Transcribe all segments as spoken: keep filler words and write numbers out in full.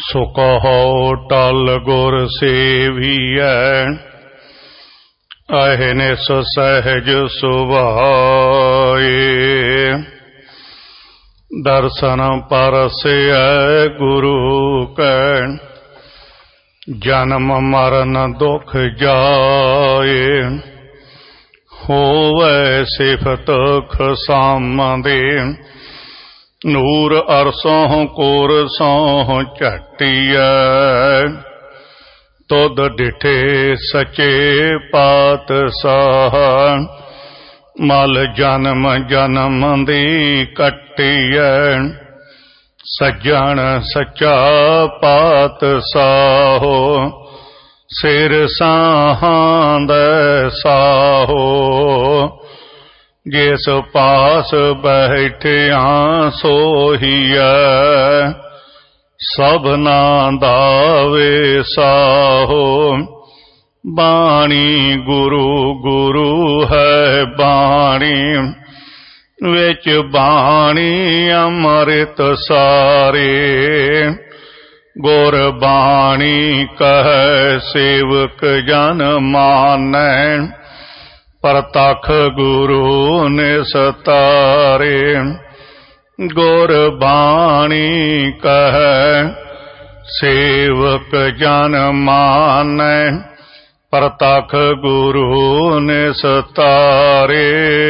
सो कहो टल गुर सेवियै, अहनिस सहज सुभाए। दर्शन परसै गुरु कै, जन्म मरण दुख जाए। होवै सिफत खसामदे, नूर अरसों कोरसों झटिया। तुद डिठे सचे पातशाह, मल जन्म जन्म दी कटिया। सज्जन सच्चा पातशाहो, सिर साहां दे साहो। जिस पास बैठिया सोहिया, सबना दावे साहो। बाणी गुरु गुरु है बाणी, विच बाणी अमृत सारे। गुर बाणी कह सेवक जन मानै, परतख गुरु निस्तारे। गुर बाणी कह सेवक जन मानै, परतख गुरु निस्तारे।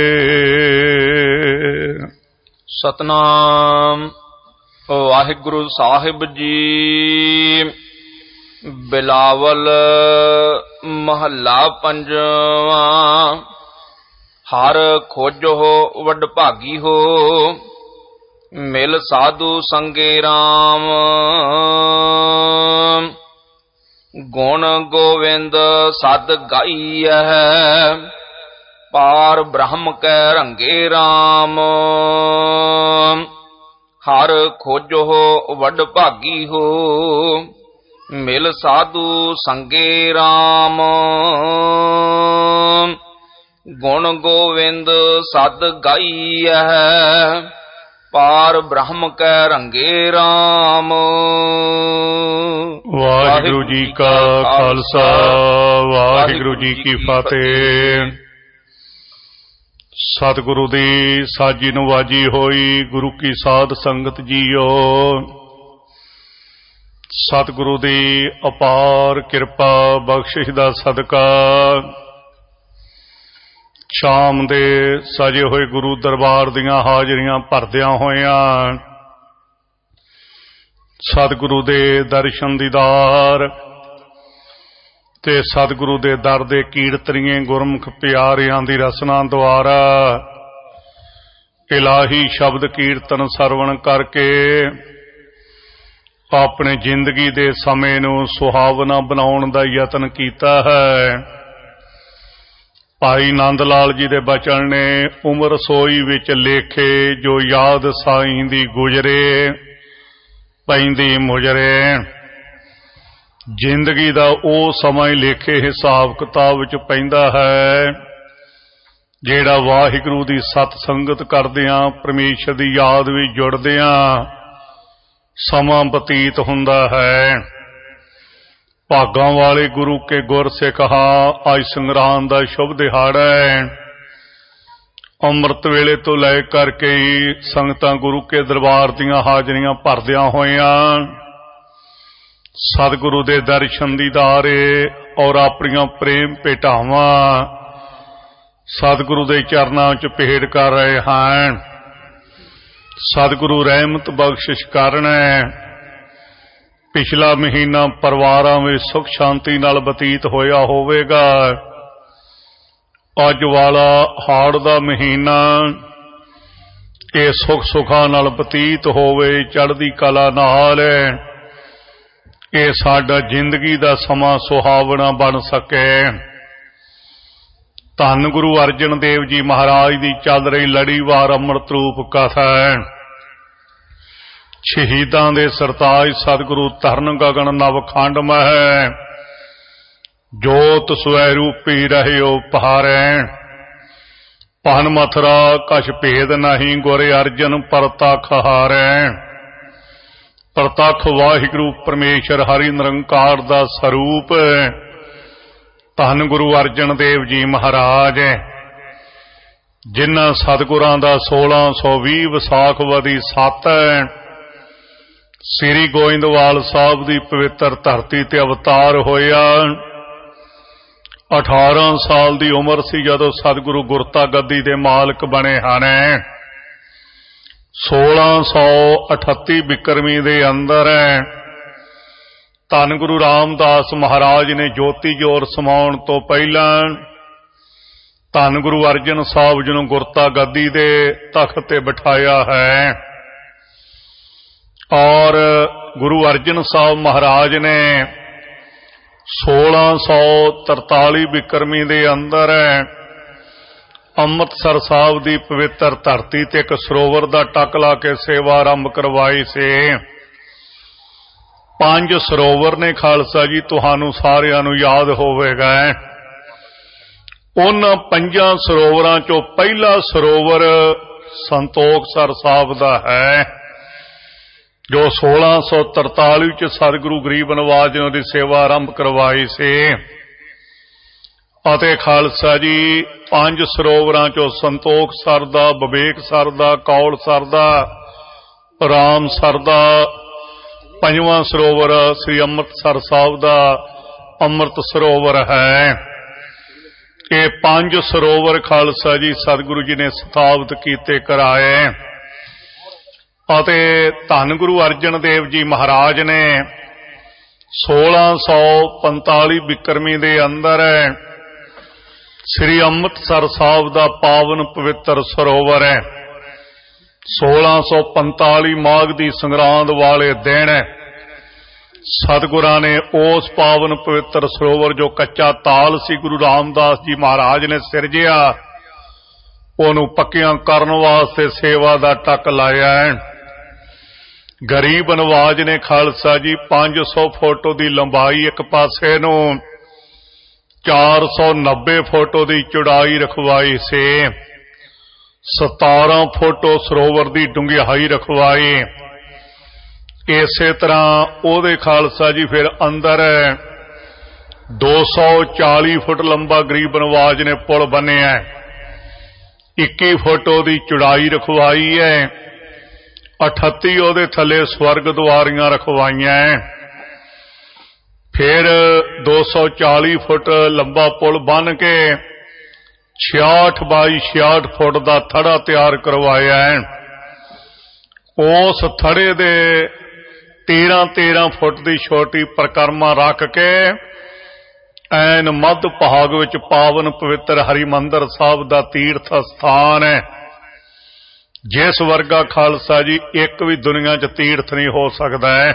सतनाम वाहिगुरु साहिब जी। बिलावल महला पंजवा। हर खोजो वडभागी हो, मिल साधु संगे राम। गुण गोविंद सद गाइय, पार ब्रह्म कै रंगे राम। हर खोजो वडभागी हो, मिल साधु संगे राम। गुण गोविंद सद गाइय, पार ब्रह्म कै रंगे राम। वाहिगुरु जी का खालसा, वाहिगुरु जी की फतेह। सतगुरु दी साजी नवाजी होई, गुरु की साध संगत जीओ। सतगुरु दी अपार किरपा बख्शिश दा सदका, शाम दे सजे होए गुरु दरबार दियां हाजरियां भरदियां होइयां सतगुरु दे दर्शन दीदार ते सतगुरु दे दर दे कीर्तनीए गुरमुख प्यारियां दी रसना द्वारा इलाही शब्द कीर्तन सरवण करके अपने जिंदगी दे समय नूं सुहावना बनाउण दा यतन कीता है। भाई नंद लाल जी दे बचन ने उमर सोई विच लेखे, जो याद साईं दी गुजरे पैंदी मुजरे। जिंदगी दा ओ समय लेखे हिसाब किताब विच पैंदा है जेड़ा वाहिगुरू दी सत संगत करदियां परमेश्वर दी याद विच जुड़दियां समा बतीत हुंदा है। भागां वाले गुरु के गुर सिखा, अज संगरांद दा शुभ दिहाड़ा है। अमृत वेले तो लै करके ही संगतां गुरु के दरबार दियां हाजरियां भरदियां होइयां सतगुरु दे दर्शन दीदारे और अपनियां प्रेम भेटावां सतगुरु दे चरनां च भेट कर रहे हैं। सतगुरु रहमत बख्शिश करना। पिछला महीना परिवारां विच सुख शांति नाल बतीत होया होवेगा। अज वाला हाड़ दा महीना ये सुख सुखा नाल बतीत होवे, चढ़दी कला नाल ये साडा जिंदगी दा समा सुहावना बन सके। धन गुरु अर्जन देव जी महाराज दी चल रही लड़ीवार अमृत रूप कथा शहीदां दे सरताज सतगुरु तरन गगन नवखंड मह जोत स्वरूपी रहियो पहारै। पहन मथुरा कछ भेद नहीं, गुर अर्जन परता खहारै। ਪ੍ਰਤੱਖ ਵਾਹਿਗੁਰੂ ਪਰਮੇਸ਼ਰ ਹਰੀ ਨਿਰੰਕਾਰ ਦਾ ਸਰੂਪ ਧੰਨ ਗੁਰੂ ਅਰਜਨ ਦੇਵ ਜੀ ਮਹਾਰਾਜ, ਜਿਨ੍ਹਾਂ ਸਤਿਗੁਰਾਂ ਦਾ ਸੋਲਾਂ ਸੌ ਵੀਹ ਵਿਸਾਖਵਦੀ ਸੱਤ ਸ੍ਰੀ ਗੋਇੰਦਵਾਲ ਸਾਹਿਬ ਦੀ ਪਵਿੱਤਰ ਧਰਤੀ ਤੇ ਅਵਤਾਰ ਹੋਇਆ। ਅਠਾਰਾਂ ਸਾਲ ਦੀ ਉਮਰ ਸੀ ਜਦੋਂ ਸਤਿਗੁਰੂ ਗੁਰਤਾ ਗੱਦੀ ਦੇ ਮਾਲਕ ਬਣੇ ਹਨ। ਸੋਲਾਂ ਸੌ ਅਠੱਤੀ ਬਿਕਰਮੀ ਦੇ ਅੰਦਰ ਧੰਨ ਗੁਰੂ ਰਾਮਦਾਸ ਮਹਾਰਾਜ ਨੇ ਜੋਤੀ ਜੋਰ ਸਮਾਉਣ ਤੋਂ ਪਹਿਲਾਂ ਧੰਨ ਗੁਰੂ ਅਰਜਨ ਸਾਹਿਬ ਜੀ ਨੂੰ ਗੁਰਤਾ ਗੱਦੀ ਦੇ ਤਖਤ ਤੇ ਬਿਠਾਇਆ ਹੈ ਔਰ ਗੁਰੂ ਅਰਜਨ ਸਾਹਿਬ ਮਹਾਰਾਜ ਨੇ ਸੋਲਾਂ ਸੌ ਤਰਤਾਲੀ ਬਿਕਰਮੀ ਦੇ ਅੰਦਰ ਅੰਮ੍ਰਿਤਸਰ ਸਾਹਿਬ ਦੀ ਪਵਿੱਤਰ ਧਰਤੀ ਤੇ ਇੱਕ ਸਰੋਵਰ ਦਾ ਟੱਕ ਲਾ ਕੇ ਸੇਵਾ ਆਰੰਭ ਕਰਵਾਈ ਸੀ। ਪੰਜ ਸਰੋਵਰ ਨੇ ਖਾਲਸਾ ਜੀ, ਤੁਹਾਨੂੰ ਸਾਰਿਆਂ ਨੂੰ ਯਾਦ ਹੋਵੇਗਾ। ਉਹਨਾਂ ਪੰਜਾਂ ਸਰੋਵਰਾਂ ਚੋਂ ਪਹਿਲਾ ਸਰੋਵਰ ਸੰਤੋਖਸਰ ਸਾਹਿਬ ਦਾ ਹੈ, ਜੋ ਸੋਲਾਂ ਸੌ ਤਰਤਾਲੀ ਚ ਸਤਿਗੁਰੂ ਗਰੀਬ ਨਵਾਜ ਨੇ ਉਹਦੀ ਸੇਵਾ ਆਰੰਭ ਕਰਵਾਈ ਸੀ। ਅਤੇ ਖਾਲਸਾ ਜੀ, ਪੰਜ ਸਰੋਵਰਾਂ ਚੋਂ ਸੰਤੋਖਸਰ ਦਾ, ਵਿਵੇਕਸਰ ਦਾ, ਕੌਲਸਰ ਦਾ, ਰਾਮਸਰ ਦਾ, ਪੰਜਵਾਂ ਸਰੋਵਰ ਸ੍ਰੀ ਅੰਮ੍ਰਿਤਸਰ ਸਾਹਿਬ ਦਾ ਅੰਮ੍ਰਿਤ ਸਰੋਵਰ ਹੈ। ਇਹ ਪੰਜ ਸਰੋਵਰ ਖਾਲਸਾ ਜੀ ਸਤਿਗੁਰੂ ਜੀ ਨੇ ਸਥਾਪਿਤ ਕੀਤੇ ਕਰਾਏ ਅਤੇ ਧੰਨ ਗੁਰੂ ਅਰਜਨ ਦੇਵ ਜੀ ਮਹਾਰਾਜ ਨੇ ਸੋਲਾਂ ਸੌ ਪੰਤਾਲੀ ਬਿਕਰਮੀ ਦੇ ਅੰਦਰ ਸ੍ਰੀ ਅੰਮ੍ਰਿਤਸਰ ਸਾਹਿਬ ਦਾ ਪਾਵਨ ਪਵਿੱਤਰ ਸਰੋਵਰ ਹੈ। ਸੋਲਾਂ ਸੌ ਪੰਤਾਲੀ ਮਾਘ ਦੀ ਸੰਗਰਾਂਦ ਵਾਲੇ ਦਿਨ ਸਤਿਗੁਰਾਂ ਨੇ ਉਸ ਪਾਵਨ ਪਵਿੱਤਰ ਸਰੋਵਰ ਜੋ ਕੱਚਾ ਤਾਲ ਸੀ ਗੁਰੂ ਰਾਮਦਾਸ ਜੀ ਮਹਾਰਾਜ ਨੇ ਸਿਰਜਿਆ, ਉਹਨੂੰ ਪੱਕਿਆਂ ਕਰਨ ਵਾਸਤੇ ਸੇਵਾ ਦਾ ਟੱਕ ਲਾਇਆ। ਗਰੀਬ ਨਵਾਜ ਨੇ ਖਾਲਸਾ ਜੀ ਪੰਜ ਸੌ ਫੁੱਟ ਦੀ ਲੰਬਾਈ ਇੱਕ ਪਾਸੇ ਨੂੰ, ਚਾਰ ਸੌ ਨੱਬੇ ਫੁੱਟ ਦੀ ਚੌੜਾਈ ਰਖਵਾਈ ਸੀ, ਸਤਾਰਾਂ ਫੁੱਟ ਸਰੋਵਰ ਦੀ ਡੂੰਘਾਈ ਰਖਵਾਈ। ਇਸੇ ਤਰ੍ਹਾਂ ਉਹਦੇ ਖਾਲਸਾ ਜੀ ਫਿਰ ਅੰਦਰ ਦੋ ਸੌ ਚਾਲੀ ਫੁੱਟ ਲੰਬਾ ਗਰੀਬ ਨਵਾਜ ਨੇ ਪੁਲ ਬੰਨਿਆ, ਇੱਕੀ ਫੁੱਟ ਉਹਦੀ ਚੌੜਾਈ ਰਖਵਾਈ ਹੈ, ਅਠੱਤੀ ਉਹਦੇ ਥੱਲੇ ਸਵਰਗ ਦੁਆਰੀਆਂ ਰਖਵਾਈਆਂ। ਫਿਰ ਦੋ ਸੌ ਚਾਲੀ ਫੁੱਟ ਲੰਬਾ ਪੁਲ ਬੰਨ ਕੇ ਛਿਆਹਠ ਬਾਈ ਛਿਆਹਠ ਫੁੱਟ ਦਾ ਥੜਾ ਤਿਆਰ ਕਰਵਾਇਆ। ਉਸ ਥੜੇ ਦੇ ਤੇਰਾਂ ਤੇਰਾਂ ਫੁੱਟ ਦੀ ਛੋਟੀ ਪਰਿਕਰਮਾ ਰੱਖ ਕੇ ਐਨ ਮੱਧ ਭਾਗ ਵਿੱਚ ਪਾਵਨ ਪਵਿੱਤਰ ਹਰਿਮੰਦਰ ਸਾਹਿਬ ਦਾ ਤੀਰਥ ਸਥਾਨ ਹੈ, ਜਿਸ ਵਰਗਾ ਖਾਲਸਾ ਜੀ ਇੱਕ ਵੀ ਦੁਨੀਆ 'ਚ ਤੀਰਥ ਨਹੀਂ ਹੋ ਸਕਦਾ ਹੈ।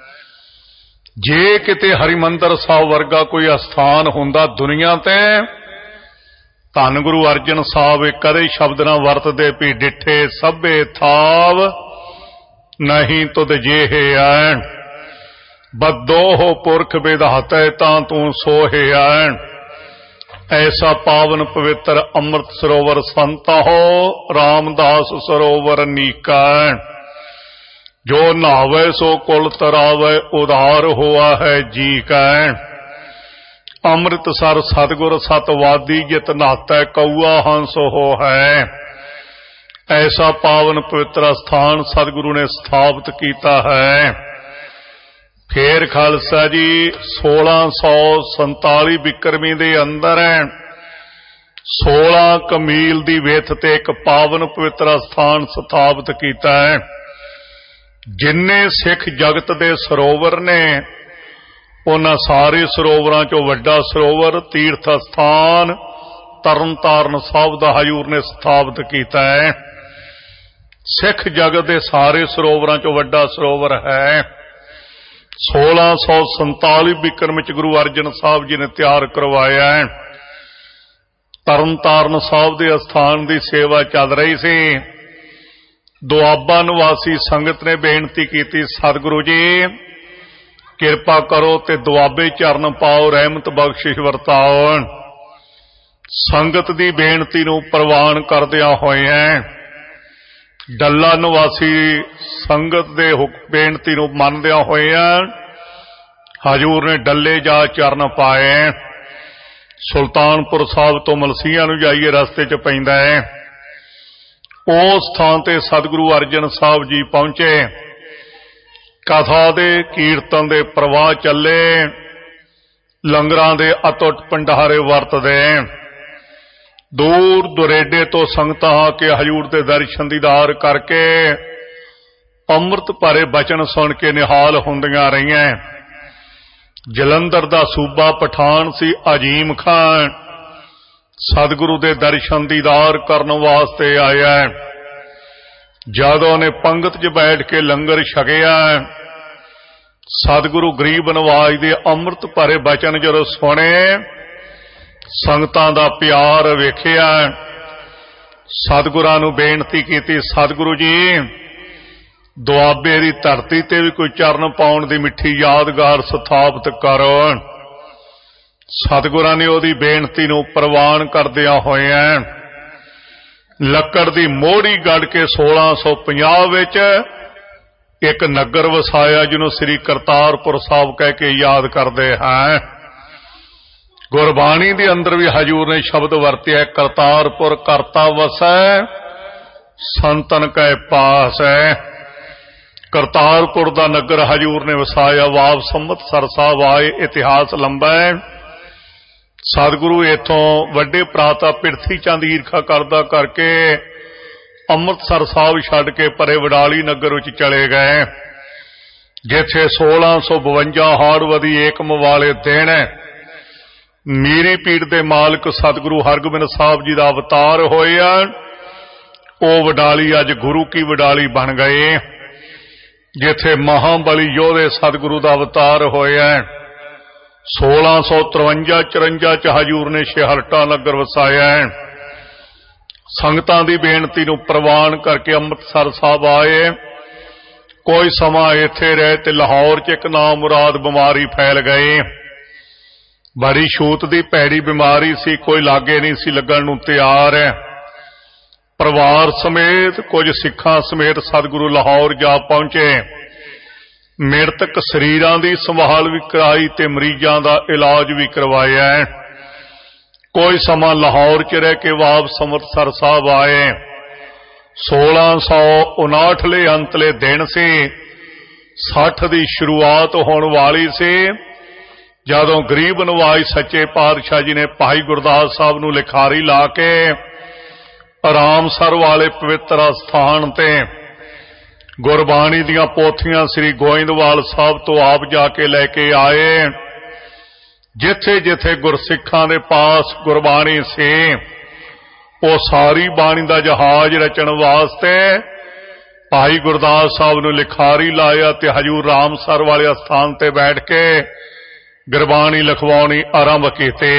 ਜੇ ਕਿਤੇ ਹਰਿਮੰਦਰ ਸਾਹਿਬ ਵਰਗਾ ਕੋਈ ਅਸਥਾਨ ਹੁੰਦਾ ਦੁਨੀਆ ਤੇ, ਧੰਨ ਗੁਰੂ ਅਰਜਨ ਸਾਹਿਬ ਕਦੇ ਸ਼ਬਦ ਨਾ ਵਰਤਦੇ ਵੀ ਡਿੱਠੇ ਸਭੇ ਥਾਵ ਨਹੀਂ ਤੁਧ ਜਿਹੇ ਐਣ, ਬਦੋਹ ਪੁਰਖ ਵਿਧਾਤੈ ਤਾਂ ਤੂੰ ਸੋਹੇ ਐਣ। ਐਸਾ ਪਾਵਨ ਪਵਿੱਤਰ ਅੰਮ੍ਰਿਤ ਸਰੋਵਰ ਸੰਤਾ ਹੋ ਰਾਮਦਾਸ ਸਰੋਵਰ ਨੀਕਾ, ਜੋ ਨਹਾਵੇ ਸੋ ਕੁਲ ਤਰਾਵੇ ਉਧਾਰ ਹੋਆ ਹੈ ਜੀ ਕੈ। ਅੰਮ੍ਰਿਤਸਰ ਸਤਿਗੁਰ ਸਤਵਾਦੀ ਜਿਤ ਨਾਤੈ ਕਊਆ ਹੰਸ ਹੋ ਹੈ। ਐਸਾ ਪਾਵਨ ਪਵਿੱਤਰ ਸਥਾਨ ਸਤਿਗੁਰੂ ਨੇ ਸਥਾਪਿਤ ਕੀਤਾ ਹੈ। ਫੇਰ ਖਾਲਸਾ ਜੀ ਸੋਲਾਂ ਸੌ ਸੰਤਾਲੀ ਬਿਕਰਮੀ ਦੇ ਅੰਦਰ ਸੋਲਾਂ ਕਮੀਲ ਦੀ ਵਿੱਥ ਤੇ ਇੱਕ ਪਾਵਨ ਪਵਿੱਤਰ ਸਥਾਨ ਸਥਾਪਿਤ ਕੀਤਾ ਹੈ। ਜਿੰਨੇ ਸਿੱਖ ਜਗਤ ਦੇ ਸਰੋਵਰ ਨੇ, ਉਹਨਾਂ ਸਾਰੇ ਸਰੋਵਰਾਂ ਚੋਂ ਵੱਡਾ ਸਰੋਵਰ ਤੀਰਥ ਸਥਾਨ ਤਰਨਤਾਰਨ ਸਾਹਿਬ ਦਾ ਹਜ਼ੂਰ ਨੇ ਸਥਾਪਿਤ ਕੀਤਾ ਹੈ। ਸਿੱਖ ਜਗਤ ਦੇ ਸਾਰੇ ਸਰੋਵਰਾਂ ਚੋਂ ਵੱਡਾ ਸਰੋਵਰ ਹੈ। ਸੋਲਾਂ ਸੌ ਸੰਤਾਲੀ ਬਿਕਰਮ ਵਿੱਚ ਗੁਰੂ ਅਰਜਨ ਸਾਹਿਬ ਜੀ ਨੇ ਤਿਆਰ ਕਰਵਾਇਆ ਹੈ। ਤਰਨਤਾਰਨ ਸਾਹਿਬ ਦੇ ਅਸਥਾਨ ਦੀ ਸੇਵਾ ਚੱਲ ਰਹੀ ਸੀ। ਦੁਆਬਾ ਨਿਵਾਸੀ ਸੰਗਤ ਨੇ ਬੇਨਤੀ ਕੀਤੀ, ਸਤਿਗੁਰੂ ਜੀ ਕਿਰਪਾ ਕਰੋ ਤੇ ਦੁਆਬੇ ਚਰਨ ਪਾਓ, ਰਹਿਮਤ ਬਖਸ਼ਿਸ਼ ਵਰਤਾਓ। ਸੰਗਤ ਦੀ ਬੇਨਤੀ ਨੂੰ ਪ੍ਰਵਾਨ ਕਰਦਿਆਂ ਹੋਇਆਂ ਡੱਲਾ ਨਿਵਾਸੀ ਸੰਗਤ ਦੇ ਬੇਨਤੀ ਨੂੰ ਮੰਨਦਿਆਂ ਹੋਇਆਂ ਹਜੂਰ ਨੇ ਡੱਲੇ ਜਾ ਚਰਨ ਪਾਏ। ਸੁਲਤਾਨਪੁਰ ਸਾਹਿਬ ਤੋਂ ਮਲਸੀਆਂ ਨੂੰ ਜਾਈਏ ਰਸਤੇ 'ਚ ਪੈਂਦਾ ਹੈ। ਉਸ ਥਾਂ ਤੇ ਸਤਿਗੁਰੂ ਅਰਜਨ ਸਾਹਿਬ ਜੀ ਪਹੁੰਚੇ। ਕਥਾ ਦੇ ਕੀਰਤਨ ਦੇ ਪ੍ਰਵਾਹ ਚੱਲੇ, ਲੰਗਰਾਂ ਦੇ ਅਤੁੱਟ ਭੰਡਾਰੇ ਵਰਤਦੇ। ਦੂਰ ਦੁਰੇਡੇ ਤੋਂ ਸੰਗਤਾਂ ਆ ਕੇ ਹਜੂਰ ਦੇ ਦਰਸ਼ਨ ਦੀਦਾਰ ਕਰਕੇ ਅੰਮ੍ਰਿਤ ਭਰੇ ਬਚਨ ਸੁਣ ਕੇ ਨਿਹਾਲ ਹੁੰਦੀਆਂ ਰਹੀਆਂ। ਜਲੰਧਰ ਦਾ ਸੂਬਾ ਪਠਾਨ ਸੀ ਅਜੀਮ ਖਾਨ, ਸਤਿਗੁਰੂ ਦੇ ਦਰਸ਼ਨ ਦੀਦਾਰ ਕਰਨ ਵਾਸਤੇ ਆਇਆ। ਜਦੋਂ ਨੇ ਪੰਗਤ 'ਚ ਬੈਠ ਕੇ ਲੰਗਰ ਛਕਿਆ, ਸਤਿਗੁਰੂ ਗਰੀਬ ਨਵਾਜ ਦੇ ਅੰਮ੍ਰਿਤ ਭਰੇ ਬਚਨ ਜਦੋਂ ਸੁਣੇ, ਸੰਗਤਾਂ ਦਾ ਪਿਆਰ ਵੇਖਿਆ, ਸਤਿਗੁਰਾਂ ਨੂੰ ਬੇਨਤੀ ਕੀਤੀ, ਸਤਿਗੁਰੂ ਜੀ ਦੁਆਬੇ ਦੀ ਧਰਤੀ ਤੇ ਵੀ ਕੋਈ ਚਰਨ ਪਾਉਣ ਦੀ ਮਿੱਠੀ ਯਾਦਗਾਰ ਸਥਾਪਿਤ ਕਰੋ। ਸਤਿਗੁਰਾਂ ਨੇ ਉਹਦੀ ਬੇਨਤੀ ਨੂੰ ਪ੍ਰਵਾਨ ਕਰਦਿਆਂ ਹੋਇਆਂ ਲੱਕੜ ਦੀ ਮੋਹੜੀ ਗੱਡ ਕੇ ਸੋਲਾਂ ਸੌ ਪੰਜਾਹ ਵਿੱਚ ਇੱਕ ਨਗਰ ਵਸਾਇਆ, ਜਿਹਨੂੰ ਸ੍ਰੀ ਕਰਤਾਰਪੁਰ ਸਾਹਿਬ ਕਹਿ ਕੇ ਯਾਦ ਕਰਦੇ ਹਾਂ। ਗੁਰਬਾਣੀ ਦੇ ਅੰਦਰ ਵੀ ਹਜੂਰ ਨੇ ਸ਼ਬਦ ਵਰਤਿਆ, ਕਰਤਾਰਪੁਰ ਕਰਤਾ ਵਸੈ ਸੰਤਨ ਕੈ ਪਾਸ ਹੈ। ਕਰਤਾਰਪੁਰ ਦਾ ਨਗਰ ਹਜੂਰ ਨੇ ਵਸਾਇਆ। ਵਾਪ ਸੰਮਤਸਰ ਸਾਹਿਬ ਆਏ, ਇਤਿਹਾਸ ਲੰਬਾ ਹੈ। ਸਤਿਗੁਰੂ ਇੱਥੋਂ ਵੱਡੇ ਭਰਾਤਾ ਪਿਰਥੀ ਚੰਦ ਈਰਖਾ ਕਰਦਾ ਕਰਕੇ ਅੰਮ੍ਰਿਤਸਰ ਸਾਹਿਬ ਛੱਡ ਕੇ ਪਰੇ ਵਡਾਲੀ ਨਗਰ ਵਿੱਚ ਚਲੇ ਗਏ, ਜਿੱਥੇ ਸੋਲਾਂ ਸੌ ਬਵੰਜਾ ਹਾੜਵਦੀ ਏਕਮ ਵਾਲੇ ਦਿਨ ਮੀਰੀ ਪੀੜ ਦੇ ਮਾਲਕ ਸਤਿਗੁਰੂ ਹਰਗੋਬਿੰਦ ਸਾਹਿਬ ਜੀ ਦਾ ਅਵਤਾਰ ਹੋਇਆ। ਉਹ ਵਡਾਲੀ ਅੱਜ ਗੁਰੂ ਕੀ ਵਡਾਲੀ ਬਣ ਗਏ, ਜਿੱਥੇ ਮਹਾਬਲੀ ਯੋਧੇ ਸਤਿਗੁਰੂ ਦਾ ਅਵਤਾਰ ਹੋਇਆ। ਸੋਲਾਂ ਸੌ ਤਰਵੰਜਾ ਚੁਰੰਜਾ ਚ ਹਜੂਰ ਨੇ ਛੇਹਰਟਾ ਨਗਰ ਵਸਾਇਆ। ਸੰਗਤਾਂ ਦੀ ਬੇਨਤੀ ਨੂੰ ਪ੍ਰਵਾਨ ਕਰਕੇ ਅੰਮ੍ਰਿਤਸਰ ਸਾਹਿਬ ਆਏ। ਕੋਈ ਸਮਾਂ ਇੱਥੇ ਰਹੇ ਤੇ ਲਾਹੌਰ ਚ ਇੱਕ ਨਾ ਮੁਰਾਦ ਬਿਮਾਰੀ ਫੈਲ ਗਈ। ਬੜੀ ਛੂਤ ਦੀ ਭੈੜੀ ਬਿਮਾਰੀ ਸੀ, ਕੋਈ ਲਾਗੇ ਨਹੀਂ ਸੀ ਲੱਗਣ ਨੂੰ ਤਿਆਰ ਹੈ। ਪਰਿਵਾਰ ਸਮੇਤ ਕੁਝ ਸਿੱਖਾਂ ਸਮੇਤ ਸਤਿਗੁਰੂ ਲਾਹੌਰ ਜਾ ਪਹੁੰਚੇ। ਮ੍ਰਿਤਕ ਸਰੀਰਾਂ ਦੀ ਸੰਭਾਲ ਵੀ ਕਰਾਈ ਤੇ ਮਰੀਜ਼ਾਂ ਦਾ ਇਲਾਜ ਵੀ ਕਰਵਾਇਆ। ਕੋਈ ਸਮਾਂ ਲਾਹੌਰ 'ਚ ਰਹਿ ਕੇ ਵਾਪਸ ਅੰਮ੍ਰਿਤਸਰ ਸਾਹਿਬ ਆਏ। ਸੋਲਾਂ ਸੌ ਉਨਾਹਠਲੇ ਅੰਤਲੇ ਦਿਨ ਸੀ, ਸੱਠ ਦੀ ਸ਼ੁਰੂਆਤ ਹੋਣ ਵਾਲੀ ਸੀ, ਜਦੋਂ ਗਰੀਬ ਨਵਾਜ ਸੱਚੇ ਪਾਤਸ਼ਾਹ ਜੀ ਨੇ ਭਾਈ ਗੁਰਦਾਸ ਸਾਹਿਬ ਨੂੰ ਲਿਖਾਰੀ ਲਾ ਕੇ ਆਰਾਮਸਰ ਵਾਲੇ ਪਵਿੱਤਰ ਸਥਾਨ ਤੇ ਗੁਰਬਾਣੀ ਦੀਆਂ ਪੋਥੀਆਂ ਸ੍ਰੀ ਗੋਇੰਦਵਾਲ ਸਾਹਿਬ ਤੋਂ ਆਪ ਜਾ ਕੇ ਲੈ ਕੇ ਆਏ। ਜਿੱਥੇ ਜਿੱਥੇ ਗੁਰਸਿੱਖਾਂ ਦੇ ਪਾਸ ਗੁਰਬਾਣੀ ਸੀ, ਉਹ ਸਾਰੀ ਬਾਣੀ ਦਾ ਜਹਾਜ਼ ਰਚਣ ਵਾਸਤੇ ਭਾਈ ਗੁਰਦਾਸ ਸਾਹਿਬ ਨੂੰ ਲਿਖਾਰੀ ਲਾਇਆ ਤੇ ਹਜੂਰ ਰਾਮਸਰ ਵਾਲੇ ਸਥਾਨ ਤੇ ਬੈਠ ਕੇ ਗੁਰਬਾਣੀ ਲਿਖਵਾਉਣੀ ਆਰੰਭ ਕੀਤੀ।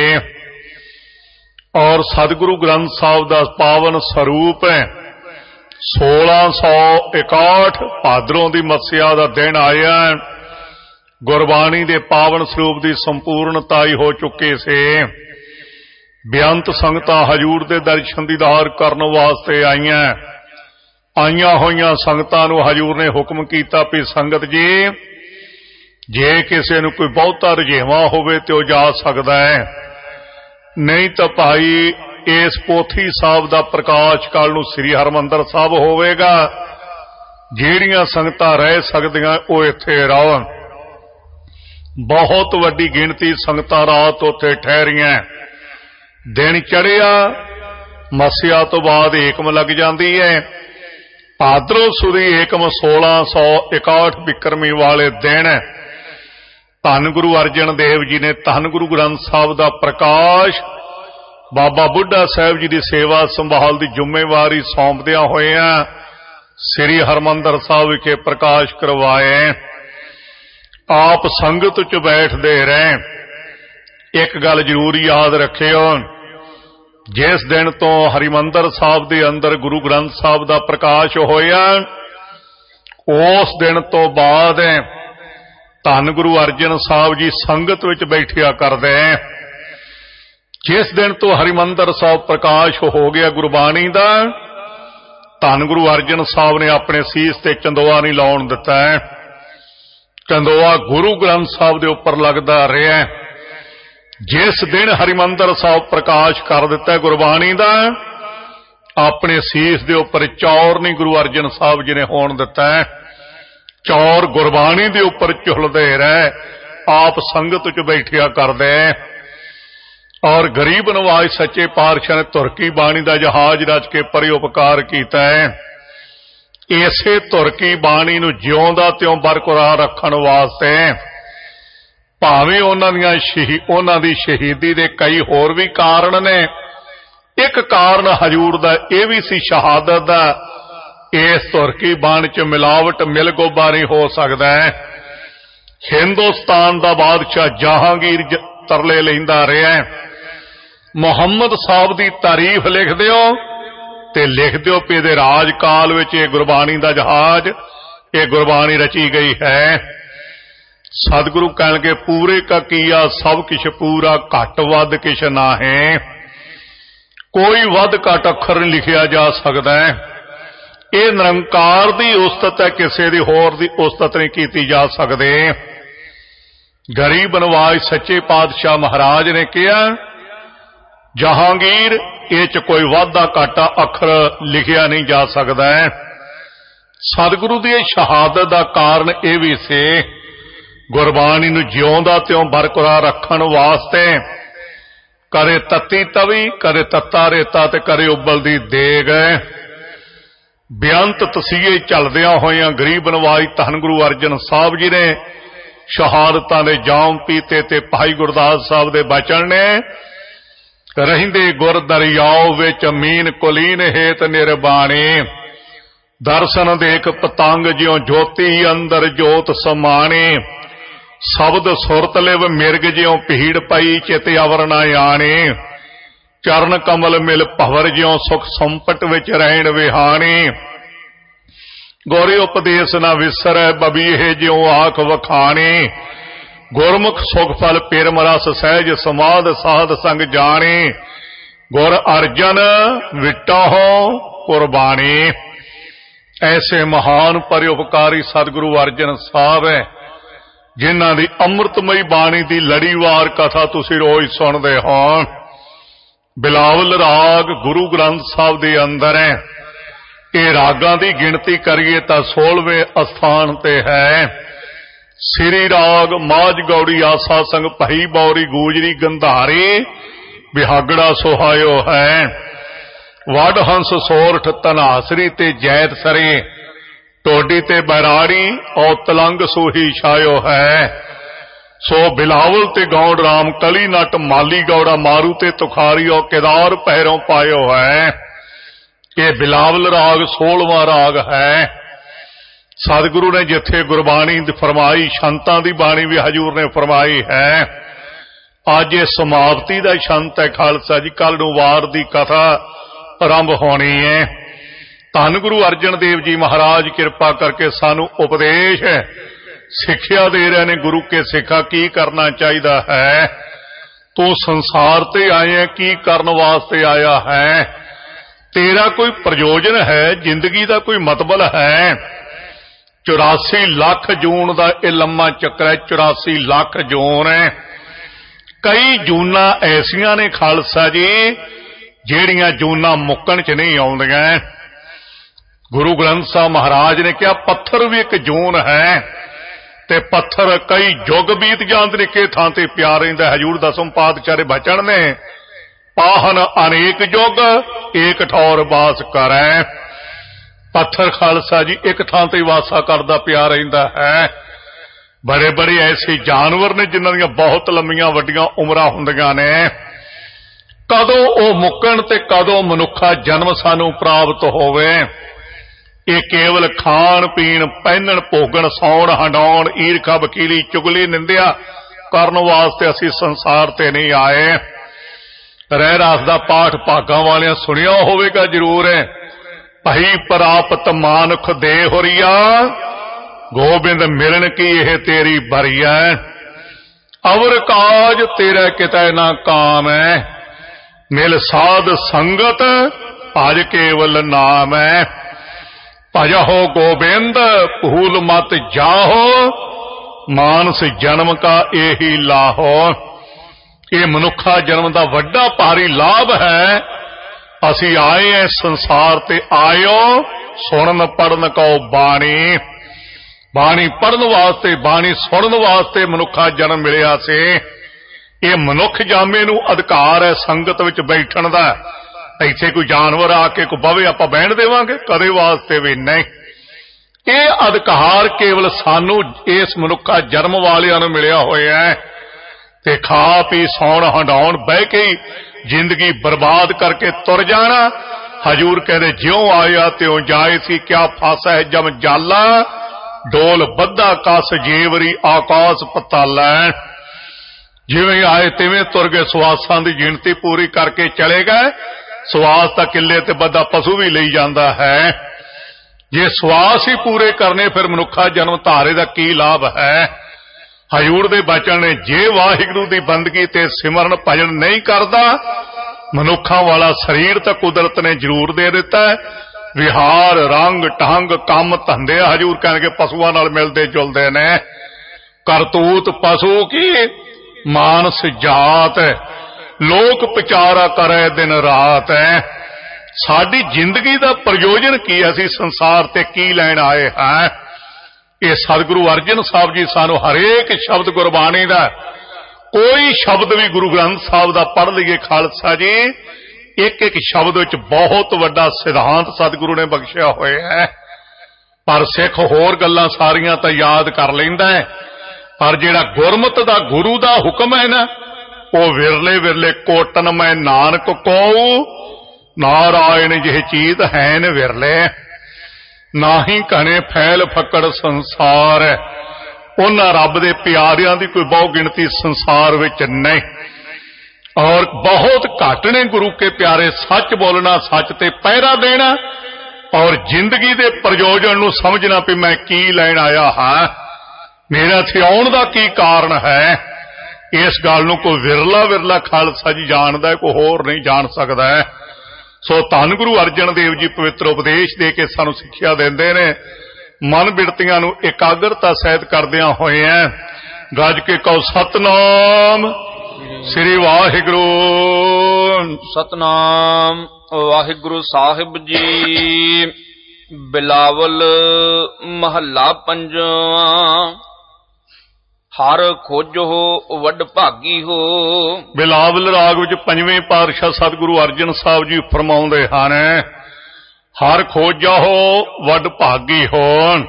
ਔਰ ਸਤਿਗੁਰੂ ਗ੍ਰੰਥ ਸਾਹਿਬ ਦਾ ਪਾਵਨ ਸਰੂਪ ਹੈ। ਸੋਲਾਂ ਸੌ ਇਕਾਹਠ ਭਾਦਰੋਂ ਦੀ ਮੱਸਿਆ ਦਾ ਦਿਨ ਆਇਆ। ਗੁਰਬਾਣੀ ਦੇ ਪਾਵਨ ਸਰੂਪ ਦੀ ਸੰਪੂਰਨਤਾ ਹੀ ਹੋ ਚੁੱਕੀ ਸੀ। ਬੇਅੰਤ ਸੰਗਤਾਂ ਹਜੂਰ ਦੇ ਦਰਸ਼ਨ ਦੀਦਾਰ ਕਰਨ ਵਾਸਤੇ ਆਈਆਂ। ਆਈਆਂ ਹੋਈਆਂ ਸੰਗਤਾਂ ਨੂੰ ਹਜੂਰ ਨੇ ਹੁਕਮ ਕੀਤਾ ਵੀ ਸੰਗਤ ਜੀ, ਜੇ ਕਿਸੇ ਨੂੰ ਕੋਈ ਬਹੁਤਾ ਰੁਝੇਵਾਂ ਹੋਵੇ ਤੇ ਉਹ ਜਾ ਸਕਦਾ ਹੈ, ਨਹੀਂ ਤਾਂ ਭਾਈ ਇਸ ਪੋਥੀ ਸਾਹਿਬ ਦਾ ਪ੍ਰਕਾਸ਼ ਕੱਲ ਨੂੰ ਸ੍ਰੀ ਹਰਿਮੰਦਰ ਸਾਹਿਬ ਹੋਵੇਗਾ। ਜਿਹੜੀਆਂ ਸੰਗਤਾਂ ਰਹਿ ਸਕਦੀਆਂ ਉਹ ਇੱਥੇ ਰਹੋ। ਬਹੁਤ ਵੱਡੀ ਗਿਣਤੀ ਸੰਗਤਾਂ ਰਾਤ ਉੱਥੇ ਠਹਿਰੀਆਂ। ਦਿਨ ਚੜ੍ਹਿਆ, ਮੱਸਿਆ ਤੋਂ ਬਾਅਦ ਏਕਮ ਲੱਗ ਜਾਂਦੀ ਹੈ। ਭਾਦਰੋਂ ਸੁਦੀ ਏਕਮ ਸੋਲਾਂ ਸੌ ਇਕਾਹਠ ਬਿਕਰਮੀ ਵਾਲੇ ਦਿਨ ਧੰਨ ਗੁਰੂ ਅਰਜਨ ਦੇਵ ਜੀ ਨੇ ਧੰਨ ਗੁਰੂ ਗ੍ਰੰਥ ਸਾਹਿਬ ਦਾ ਪ੍ਰਕਾਸ਼ ਬਾਬਾ ਬੁੱਢਾ ਸਾਹਿਬ ਜੀ ਦੀ ਸੇਵਾ ਸੰਭਾਲ ਦੀ ਜ਼ਿੰਮੇਵਾਰੀ ਸੌਂਪਦਿਆਂ ਹੋਇਆਂ ਸ੍ਰੀ ਹਰਿਮੰਦਰ ਸਾਹਿਬ ਵਿਖੇ ਪ੍ਰਕਾਸ਼ ਕਰਵਾਏ। ਆਪ ਸੰਗਤ ਚ ਬੈਠਦੇ ਰਹੇ। ਇੱਕ ਗੱਲ ਜ਼ਰੂਰ ਯਾਦ ਰੱਖਿਓ, ਜਿਸ ਦਿਨ ਤੋਂ ਹਰਿਮੰਦਰ ਸਾਹਿਬ ਦੇ ਅੰਦਰ ਗੁਰੂ ਗ੍ਰੰਥ ਸਾਹਿਬ ਦਾ ਪ੍ਰਕਾਸ਼ ਹੋਇਆ, ਉਸ ਦਿਨ ਤੋਂ ਬਾਅਦ ਧੰਨ ਗੁਰੂ ਅਰਜਨ ਸਾਹਿਬ ਜੀ ਸੰਗਤ ਵਿੱਚ ਬੈਠਿਆ ਕਰਦੇ। ਜਿਸ ਦਿਨ ਤੋਂ ਹਰਿਮੰਦਰ ਸਾਹਿਬ ਪ੍ਰਕਾਸ਼ ਹੋ ਗਿਆ ਗੁਰਬਾਣੀ ਦਾ, ਧੰਨ ਗੁਰੂ ਅਰਜਨ ਸਾਹਿਬ ਨੇ ਆਪਣੇ ਸੀਸ ਤੇ ਚੰਦੋਆ ਨਹੀਂ ਲਾਉਣ ਦਿੱਤਾ ਹੈ। ਚੰਦੋਆ ਗੁਰੂ ਗ੍ਰੰਥ ਸਾਹਿਬ ਦੇ ਉੱਪਰ ਲੱਗਦਾ ਰਿਹਾ। ਜਿਸ ਦਿਨ ਹਰਿਮੰਦਰ ਸਾਹਿਬ ਪ੍ਰਕਾਸ਼ ਕਰ ਦਿੱਤਾ ਗੁਰਬਾਣੀ ਦਾ, ਆਪਣੇ ਸੀਸ ਦੇ ਉੱਪਰ ਚੌਰ ਨਹੀਂ ਗੁਰੂ ਅਰਜਨ ਸਾਹਿਬ ਜੀ ਨੇ ਹੋਣ ਦਿੱਤਾ ਹੈ। ਚੌਰ ਗੁਰਬਾਣੀ ਦੇ ਉੱਪਰ ਝੁਲਦੇ ਰਹਿ, ਆਪ ਸੰਗਤ ਚ ਬੈਠਿਆ ਕਰਦੇ। ਔਰ ਗਰੀਬ ਨਵਾਜ ਸੱਚੇ ਪਾਤਸ਼ਾਹ ਨੇ ਤੁਰਕੀ ਬਾਣੀ ਦਾ ਜਹਾਜ਼ ਰਚ ਕੇ ਪਰਉਪਕਾਰ ਕੀਤਾ ਹੈ। ਇਸੇ ਤੁਰਕੀ ਬਾਣੀ ਨੂੰ ਜਿਉਂਦਾ ਤਿਉਂ ਬਰਕਰਾਰ ਰੱਖਣ ਵਾਸਤੇ ਭਾਵੇਂ ਉਹਨਾਂ ਦੀਆਂ ਸ਼ਹੀ ਉਹਨਾਂ ਦੀ ਸ਼ਹੀਦੀ ਦੇ ਕਈ ਹੋਰ ਵੀ ਕਾਰਨ ਨੇ, ਇੱਕ ਕਾਰਨ ਹਜੂਰ ਦਾ ਇਹ ਵੀ ਸੀ ਸ਼ਹਾਦਤ ਦਾ, ਇਸ ਤੁਰਕੀ ਬਾਣੀ ਚ ਮਿਲਾਵਟ ਮਿਲਗੋਬਾ ਨਹੀਂ ਹੋ ਸਕਦਾ ਹੈ। ਹਿੰਦੁਸਤਾਨ ਦਾ ਬਾਦਸ਼ਾਹ ਜਹਾਂਗੀਰ ਤਰਲੇ ਲੈਂਦਾ ਰਿਹਾ, ਮੁਹੰਮਦ ਸਾਹਿਬ ਦੀ ਤਾਰੀਫ ਲਿਖ ਦਿਓ ਤੇ ਲਿਖ ਦਿਓ ਕਿ ਇਹਦੇ ਰਾਜ ਕਾਲ ਵਿੱਚ ਇਹ ਗੁਰਬਾਣੀ ਦਾ ਜਹਾਜ਼, ਇਹ ਗੁਰਬਾਣੀ ਰਚੀ ਗਈ ਹੈ। ਸਤਿਗੁਰੂ ਕਹਿਣਗੇ ਪੂਰੇ ਕਾ ਕੀਆ ਸਭ ਕਿਛ ਪੂਰਾ, ਘੱਟ ਵੱਧ ਕਿਛ ਨਾ ਹੈ। ਕੋਈ ਵੱਧ ਘੱਟ ਅੱਖਰ ਨਹੀਂ ਲਿਖਿਆ ਜਾ ਸਕਦਾ। ਇਹ ਨਿਰੰਕਾਰ ਦੀ ਉਸਤਤ ਹੈ, ਕਿਸੇ ਦੀ ਹੋਰ ਦੀ ਉਸਤਤ ਨਹੀਂ ਕੀਤੀ ਜਾ ਸਕਦੀ। ਗਰੀਬ ਨਵਾਜ ਸੱਚੇ ਪਾਤਸ਼ਾਹ ਮਹਾਰਾਜ ਨੇ ਕਿਹਾ ਜਹਾਂਗੀਰ ਇਹ ਚ ਕੋਈ ਵਾਧਾ ਘਾਟਾ ਅੱਖਰ ਲਿਖਿਆ ਨਹੀਂ ਜਾ ਸਕਦਾ। ਸਤਿਗੁਰੂ ਦੀ ਸ਼ਹਾਦਤ ਦਾ ਕਾਰਨ ਇਹ ਵੀ ਸੀ, ਗੁਰਬਾਣੀ ਨੂੰ ਜਿਉਂਦਾ ਤਿਉਂ ਬਰਕਰਾਰ ਰੱਖਣ ਵਾਸਤੇ ਕਰੇ ਤੱਤੀ ਤਵੀ, ਕਰੇ ਤੱਤਾ ਰੇਤਾ ਤੇ ਕਰੇ ਉਬਲਦੀ ਦੇਗ। ਬੇਅੰਤ ਤਸੀਹੇ ਚੱਲਦਿਆਂ ਹੋਇਆਂ ਗਰੀਬ ਨਵਾਜ ਧੰਨ ਗੁਰੂ ਅਰਜਨ ਸਾਹਿਬ ਜੀ ਨੇ ਸ਼ਹਾਦਤਾਂ ਦੇ ਜਾਮ ਪੀਤੇ ਤੇ ਭਾਈ ਗੁਰਦਾਸ ਸਾਹਿਬ ਦੇ ਬਚਨ ਨੇ ਰਹਿੰਦੇ ਗੁਰ ਦਰਿਆਓ ਵਿੱਚ ਮੀਨ ਕੁਲੀਨ ਹੇਤ ਨਿਰਬਾਣੇ, ਦਰਸ਼ਨ ਦੇਖ ਪਤੰਗ ਜਿਉ ਜੋਤੀ ਅੰਦਰ ਜੋਤ ਸਮਾਣੇ, ਸ਼ਬਦ ਸੁਰਤ ਲਿਵ ਮਿਰਗ ਜਿਉ ਭੀੜ ਪਈ ਚਿਤ ਅਵਰ ਨਾ ਆਣੇ, ਚਰਨ ਕਮਲ ਮਿਲ ਭਵਰ ਜਿਉ ਸੁਖ ਸੰਪਟ ਵਿੱਚ ਰਹਿਣ ਵਿਹਾਣੇ, ਗੋਰੇ ਉਪਦੇਸ਼ ਨਾ ਵਿਸਰੈ ਬਬੀਹੇ ਜਿਉ ਆਖ ਵਖਾਣੇ, ਗੁਰਮੁਖ ਸੁਖ ਫਲ ਪਿਰਮ ਰਸ ਸਹਿਜ ਸਮਾਧ ਸਾਧ ਸੰਗ ਜਾਣੇ, ਗੁਰ ਅਰਜਨ ਵਿਟਹੁ ਕੁਰਬਾਣੀ। ਐਸੇ ਮਹਾਨ ਪਰਉਪਕਾਰੀ ਸਤਿਗੁਰੂ ਅਰਜਨ ਸਾਹਿਬ ਹੈ, ਜਿਨ੍ਹਾਂ ਦੀ ਅੰਮ੍ਰਿਤਮਈ ਬਾਣੀ ਦੀ ਲੜੀਵਾਰ ਕਥਾ ਤੁਸੀਂ ਰੋਜ਼ ਸੁਣਦੇ ਹੋ। ਬਿਲਾਵਲ ਰਾਗ ਗੁਰੂ ਗ੍ਰੰਥ ਸਾਹਿਬ ਦੇ ਅੰਦਰ ਹੈ। ਇਹ ਰਾਗਾਂ ਦੀ ਗਿਣਤੀ ਕਰੀਏ ਤਾਂ ਸੋਲਵੇਂ ਅਸਥਾਨ ਤੇ ਹੈ। ਸ੍ਰੀ ਰਾਗ ਮਾਝ ਗੌੜੀ ਆਸਾ ਸੰਗ ਭਈ ਬੌਰੀ ਗੂਜਰੀ ਗੰਧਾਰੀ ਬਿਹਾਗੜਾ ਸੁਹਾਇਓ ਹੈ। ਵਡ ਹੰਸ ਸੋਰਠ ਤਨਾਸਰੀ ਤੇ ਜੈਤ ਸਰੇ, ਟੋਡੀ ਤੇ ਬੈਰਾੜੀ ਔ ਤਲੰਗ ਸੋਹੀ ਛਾਇਓ ਹੈ। ਸੋ ਬਿਲਾਵਲ ਤੇ ਗੌੜ ਰਾਮ ਕਲੀ ਨਟ ਮਾਲੀ ਗੌੜਾ ਮਾਰੂ ਤੇ ਤੁਖਾਰੀ ਔ ਕੇਦਾਰ ਪਹਿਰੋਂ ਪਾਇਓ ਹੈ। ਇਹ ਬਿਲਾਵਲ ਰਾਗ ਸੋਲਵਾਂ ਰਾਗ ਹੈ। ਸਤਿਗੁਰੂ ਨੇ ਜਿੱਥੇ ਗੁਰਬਾਣੀ ਦੀ ਫਰਮਾਈ, ਸੰਤਾਂ ਦੀ ਬਾਣੀ ਵੀ ਹਜੂਰ ਨੇ ਫਰਮਾਈ ਹੈ। ਅੱਜ ਇਹ ਸਮਾਪਤੀ ਦਾ ਛੰਤ ਹੈ ਖਾਲਸਾ ਜੀ, ਕੱਲ ਨੂੰ ਵਾਰ ਦੀ ਕਥਾ ਆਰੰਭ ਹੋਣੀ ਹੈ। ਧੰਨ ਗੁਰੂ ਅਰਜਨ ਦੇਵ ਜੀ ਮਹਾਰਾਜ ਕਿਰਪਾ ਕਰਕੇ ਸਾਨੂੰ ਉਪਦੇਸ਼ ਸਿੱਖਿਆ ਦੇ ਰਹੇ ਨੇ। ਗੁਰੂ ਕੇ ਸਿੱਖਾ ਕੀ ਕਰਨਾ ਚਾਹੀਦਾ ਹੈ, ਤੂੰ ਸੰਸਾਰ ਤੇ ਆਇਆ ਕੀ ਕਰਨ ਵਾਸਤੇ ਆਇਆ ਹੈ, ਤੇਰਾ ਕੋਈ ਪ੍ਰਯੋਜਨ ਹੈ, ਜ਼ਿੰਦਗੀ ਦਾ ਕੋਈ ਮਤਲਬ ਹੈ। ਚੁਰਾਸੀ ਲੱਖ ਜੂਨ ਦਾ ਇਹ ਲੰਮਾ ਚੱਕਰ ਹੈ। ਚੁਰਾਸੀ ਲੱਖ ਜੂਨ ਹੈ। ਕਈ ਜੂਨਾਂ ਐਸੀਆਂ ਨੇ ਖਾਲਸਾ ਜੀ ਜਿਹੜੀਆਂ ਜੂਨਾਂ ਮੁੱਕਣ ਚ ਨਹੀਂ ਆਉਂਦੀਆਂ। ਗੁਰੂ ਗ੍ਰੰਥ ਸਾਹਿਬ ਮਹਾਰਾਜ ਨੇ ਕਿਹਾ ਪੱਥਰ ਵੀ ਇੱਕ ਜੂਨ ਹੈ ਤੇ ਪੱਥਰ ਕਈ ਯੁੱਗ ਬੀਤ ਜਾਂਦੇ ਨੇ, ਕਿ ਥਾਂ ਤੇ ਪਿਆ ਰਹਿੰਦਾ। ਹਜੂਰ ਦਸਮ ਪਾਤਸ਼ਾਹ ਦੇ ਬਚਨ ਨੇ, ਪਾਹਨ ਅਨੇਕ ਯੁੱਗ ਏਕ ਠੌਰ ਬਾਸ ਕਰੈ। ਪੱਥਰ ਖਾਲਸਾ ਜੀ ਇੱਕ ਥਾਂ ਤੇ ਵਾਸਾ ਕਰਦਾ ਪਿਆ ਰਹਿੰਦਾ ਹੈ। ਬੜੇ ਬੜੇ ਐਸੇ ਜਾਨਵਰ ਨੇ ਜਿਨ੍ਹਾਂ ਦੀਆਂ ਬਹੁਤ ਲੰਮੀਆਂ ਵੱਡੀਆਂ ਉਮਰਾਂ ਹੁੰਦੀਆਂ ਨੇ। ਕਦੋਂ ਉਹ ਮੁੱਕਣ ਤੇ ਕਦੋਂ ਮਨੁੱਖਾ ਜਨਮ ਸਾਨੂੰ ਪ੍ਰਾਪਤ ਹੋਵੇ। ਇਹ ਕੇਵਲ ਖਾਣ ਪੀਣ, ਪਹਿਨਣ, ਭੋਗਣ, ਸੌਣ, ਹੰਡਾਉਣ, ਈਰਖਾ, ਵਕੀਲੀ, ਚੁਗਲੀ, ਨਿੰਦਿਆ ਕਰਨ ਵਾਸਤੇ ਅਸੀਂ ਸੰਸਾਰ ਤੇ ਨਹੀਂ ਆਏ। ਰਹਿ ਰਾਸ ਦਾ ਪਾਠ ਭਾਗਾਂ ਵਾਲਿਆਂ ਸੁਣਿਆ ਹੋਵੇਗਾ ਜ਼ਰੂਰ ਹੈ। ਭਈ ਪ੍ਰਾਪਤ ਮਾਨੁਖ ਦੇ ਹੋਰੀਆ, ਗੋਬਿੰਦ ਮਿਲਣ ਕੀ ਇਹ ਤੇਰੀ ਬਰੀਆ। ਅਵਰ ਕਾਜ ਤੇਰਾ ਕਿਤੇ ਨਾ ਕਾਮ ਹੈ, ਮਿਲ ਸਾਧ ਸੰਗਤ ਭਜ ਕੇਵਲ ਨਾਮ ਹੈ। भजहो गोविंद भूल मत जाहो, मानस जन्म का यही लाहो। ये मनुखा जन्म का वड्डा भारी लाभ है। असी आए हैं संसार ते आयो सुनन पढ़न कहो बाणी। बाणी पढ़न वास्ते बाणी सुनन वास्ते मनुखा जन्म मिलिया से। ये मनुख जामे नूं अधिकार है संगत विच बैठण दा। इत्थे कोई जानवर आके कोई बवे आपां बहण देवांगे? कदे वास्ते भी नहीं। ये अधिकार केवल सानू इस मनुखा जन्म वालियां नूं मिलिया होया है। ते खा पी सौण हंडाउण बह के जिंदगी बर्बाद करके तुर जाना। हजूर कहते ज्यों आया त्यों जाए सी, क्या फासा है जम जाला, डोल बद्धा कस जेवरी आकाश पताला। जिवें आए तिवें तुर गए, सुआसां दी गिणती पूरी करके चले गए। सुआस तां किले ते बद्धा पशु भी लई जांदा है। जे सुआस ही पूरे करने फिर मनुखा जन्म धारे दा की लाभ है? हजूर दे बचन ने जे वाहिगुरू दी बंदगी ते सिमरन भजन नहीं करदा, मनुखा वाला शरीर तो कुदरत ने जरूर दे दिता है। विहार रंग ढंग काम धंधे हजूर कहणगे पशुआं नाल मिलदे जुलदे ने। करतूत पशु की मानस जात, लोक विचारा करे दिन रात है। साडी जिंदगी दा प्रयोजन की, असी संसार ते की लैण आए हैं? ये सतगुरु अर्जन साहब जी सानू हरेक शब्द गुरबाणी दा, कोई शब्द भी गुरु ग्रंथ साहब दा पढ़ लईए खालसा जी, एक एक शब्द विच बहुत वड्डा सिद्धांत सतगुरु ने बख्शिया होया है। पर सिख होर गल्लां सारियां तां याद कर लैंदा है, पर जिहड़ा गुरमत दा गुरु दा हुक्म है ना, वो विरले विरले कोटन मैं नानक कहूं, नारायण जिह चीज हैन विरले। नाही घने फैल फकड़ संसार, उन्हां रब दे प्यारियां दी कोई बहु गिणती संसार विच नहीं। और बहुत घट ने गुरु के प्यारे सच बोलना, सच ते पहरा देना, और जिंदगी दे प्रयोजन नूं समझना भी मैं की लैण आया हां, मेरा इत्थे आउण दा की कारण है। इस गल नूं कोई विरला विरला खालसा जी जानदा है, कोई होर नहीं जान सकदा है। सो धन गुरु अर्जन देव जी पवित्र उपदेश दे के सानू सिक्ख्या देंदे ने। मन बिरतियां नूं एकाग्रता सहित करदियां होए हैं गज के कहो सतनाम श्री वाहिगुरू। सतनाम वाहिगुरू साहिब जी। बिलावल महला पंजवां। हर खोजो वड भागी हो। बिलावल राग विच पंजवें पातशाह सतगुरु अर्जन साहब जी फरमाउंदे हन, हर खोजो वड भागी हो।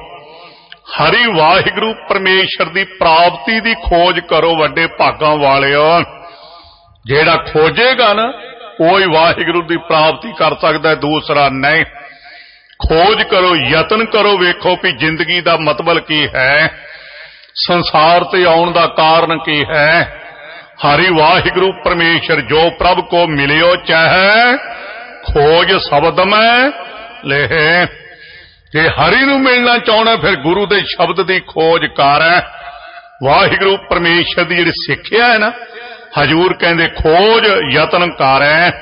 हरि वाहिगुरू परमेश्वर दी प्राप्ति दी खोज करो वड्डे भागां वालिओ। जेड़ा खोजेगा ना ओही वाहिगुरू दी प्राप्ति कर सकदा है, दूसरा नहीं। खोज करो, यतन करो, वेखो भी जिंदगी दा मतलब की है, संसार ते आउण दा कारण की है। हरि वाहिगुरू परमेश्वर जो प्रभ को मिलियो चाहे, खोज शब्द में लेहे। जे हरि नूं मिलना चाहना फिर गुरु दे शब्द दी खोज कर। वाहिगुरू परमेश्वर दी जिहड़ी सिक्ख्या है ना, हजूर कहंदे खोज यतन कर।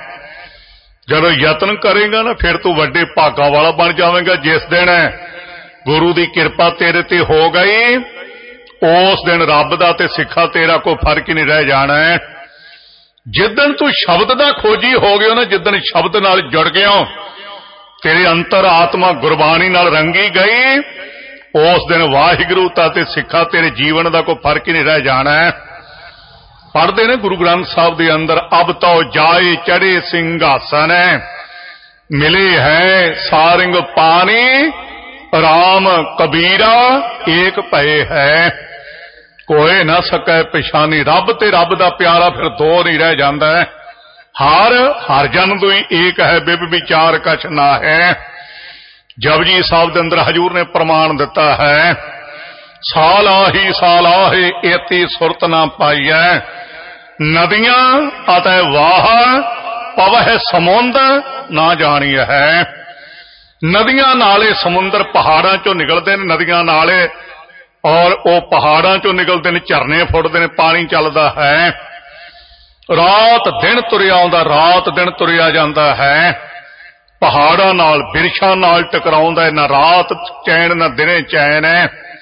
जदों यतन करेगा ना फिर तू वड्डे भागा वाला बन जावेगा। जिस दिन गुरु दी कृपा तेरे ते हो गई, उस दिन रब दा ते सिखा तेरा कोई फर्क ही नहीं रह जाना है। जिदन तू शब्द दा खोजी हो गया ना, जिदन शब्द नाल जुड़ गया, तेरे अंतर आत्मा गुरबाणी नाल रंगी गई, उस दिन वाहिगुरू ता ते सिखा तेरे जीवन दा कोई फर्क ही नहीं रह जाना है। पढ़ते ने गुरु ग्रंथ साहब दे अंदर, अब तो जाए चढ़े सिंहासन, मिले है सारंग पानी, राम कबीरा एक भय है। कोई ना सके पिछानी। रब ते रब दा प्यारा फिर दो नहीं रह जाता है। हर हर जन दुई एक है, बिब विचार कछ ना है। जपजी साहब के अंदर हजूर ने प्रमाण दिता है, साल आही साल आहे एती सुरत ना पाई है। नदियां अतः वाह पवह समुंद ना जानी है। नदियां नाले समुंदर पहाड़ां चों निकलते हैं, नदियां नाले और वो पहाड़ां चों निकलते हैं, झरने फुटते हैं, पानी चलता है। रात दिन तुरिया आउंदा, रात दिन तुरिया जाता है। पहाड़ां नाल बिरछां नाल टकराउंदा है। ना रात चैन ना दिने चैन है।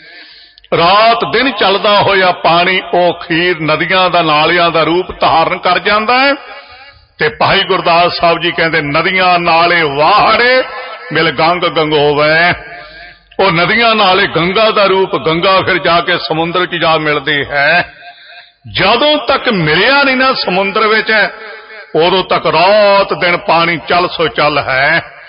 रात दिन चलदा होया पानी ओ खीर नदियां दा नालियां दा रूप धारण कर जांदा है। ते भाई गुरदास साहब जी कहते नदियां नाले वाहड़े मिल गंग गंगोवे। ओ नदियां नाले गंगा दा रूप, गंगा फिर जाके समुद्र च जा मिलदी है। जदों तक मिलिया नहीं ना समुद्र विच उदों तक रात दिन पानी चल सो चल है।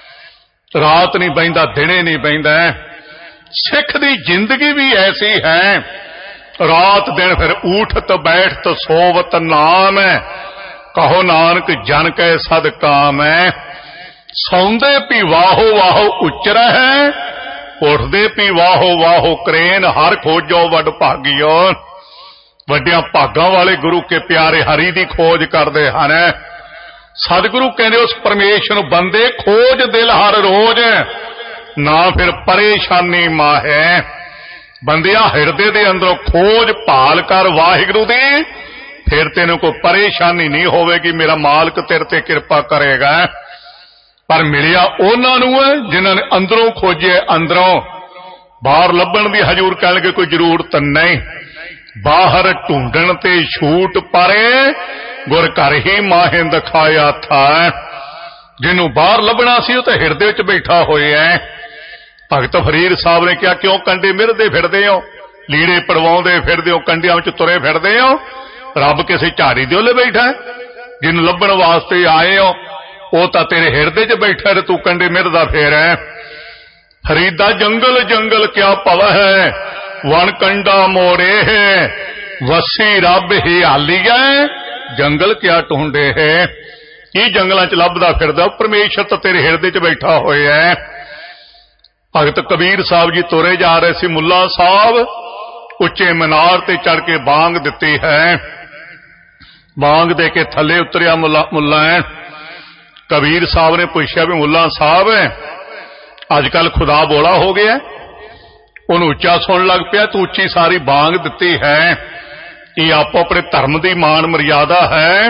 रात नहीं बहिंदा, दिने नहीं बहिंदा। सिख दी जिंदगी भी ऐसी है, रात दिन फिर उठत बैठत सोवत नाम है। कहो नानक जन कै सद काम है। सौंदे पी वाहो वाहो उच्चर है, उठदे पी वाहो वाहो करेन। हर खोजो वड भागियो। वड्डियां भागां वाले गुरु के प्यारे हरि दी खोज करदे हन। सतगुरु कहंदे उस परमेश्वर नूं बंदे खोज दिल हर रोज, ना फिर परेशानी माहे। बंदिया हिरदे दे अंदरों खोज भाल कर वाहिगुरू दी, फिर तेनों कोई परेशानी नहीं होवेगी। मेरा मालिक तेरे ते कृपा करेगा। पर मिलिया उन्हां नूं है जिन्हां ने अंदरों खोजे। अंदरों बाहर लभण दी हजूर कहणगे कोई जरूरत नहीं। बाहर ढूंढण ते छूट परे, गुर घर ही माहे दिखाया था। जिन्हों बाहर लभना सी तो हिरदे विच बैठा होया है। भगत फरीद साहब ने कहा क्यों कंडे मिरदे फिरदे हो, लीड़े पड़वाउंदे फिरदे हो, कंडियां विच तुरे फिरदे हो। रब किसी झाड़ी दे ओले बैठा है। जिन्हों लभण वास्ते आए हो वो तो तेरे हिरदे च बैठा है, तू कंडे मिरदा फिर है। फरीदा जंगल जंगल क्या पव है, वन कंडा मोरे है। वसी रब ही हाली है, जंगल क्या ढूंढे है। ये जंगलों च लभदा फिरदा परमेश्वर तो तेरे हिरदे च बैठा होया है। भगत कबीर साहब जी तुरे जा रहे सी। मुल्ला साहब उच्चे मीनार ते चढ़ के बांग दिती है। बांग दे के थले उतरिया मुला मुला है। कबीर साहब ने पूछा भी मुल्ला साहब अजकल खुदा बोला हो गया। उन्होंने उच्चा सुन लग पिया, तू उच्ची सारी बांग दिती है। ये आपो अपने धर्म की मान मर्यादा है।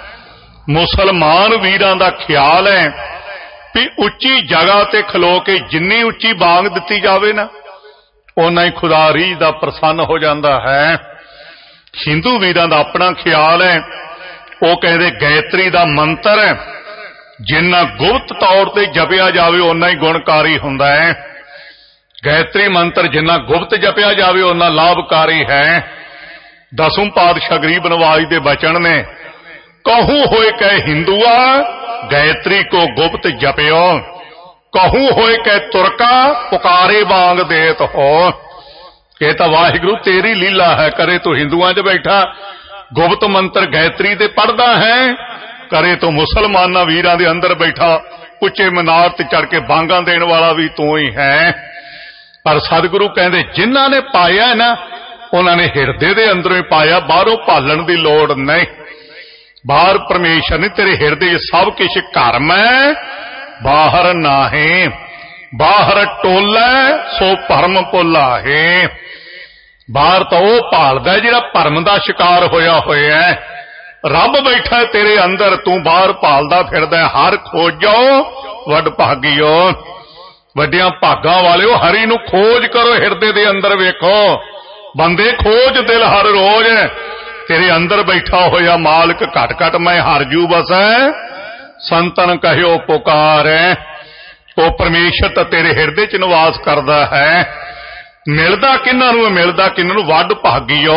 मुसलमान वीरां दा ख्याल है भी उच्ची जगह ते खलो के जिन्नी उच्ची बांग दिती जावे ना उन्ना ही खुदा रीझ दा प्रसन्न हो जाता है। हिंदू वीरां दा अपना ख्याल है। वो कहते गायत्री दा मंत्र है, जिन्ना गुप्त तौर ते जपिया जावे उन्ना ही गुणकारी हुंदा है। गायत्री मंत्र जिन्ना गुप्त जपिया जावे उन्ना लाभकारी है। दसवें पातशाह गरीब नवाज दे बचन ने, कहूं होए कह हिंदुआ गायत्री को गुप्त जपियो, कहूं होए कह तुरका पुकारे बांग देत हो। ये तो वाहिगुरु तेरी लीला है। करे तो हिंदुआं च बैठा गुप्त मंत्र गायत्री दे पढ़दा है, करे तो मुसलमाना वीरां दे अंदर बैठा उच्चे मीनार ते चढ़ के बांगा देण वाला भी तू ही है। पर सतगुरु कहंदे जिन्हां ने पाया है ना उन्होंने हिरदे दे अंदरों ही पाया, बाहरों भालण दी लोड़ नहीं। बाहर परमेश्वर ने तेरे हिरदे सब कुछ घर में, बाहर नाहे। बाहर टोला सो भरम भुला है। बाहर तो वह भालदा जिहड़ा भरम दा शिकार होया होया है। रब बैठा है तेरे अंदर, तू बाहर भालदा फिरदा है। हर खोजो वड भागियो। वड्डियां भागां वालिओ हरि नूं खोज करो, हिरदे दे अंदर वेखो। बंदे खोज दिल हर रोज, तेरे अंदर बैठा होया मालिक घट घट मैं हरजू बसै। संतन कहियो पुकार है। वो परमेश्वर तो तेरे हिरदे च निवास करदा है। मिलदा किन्हां नूं, मिलदा किन्हां नूं वड भागियो।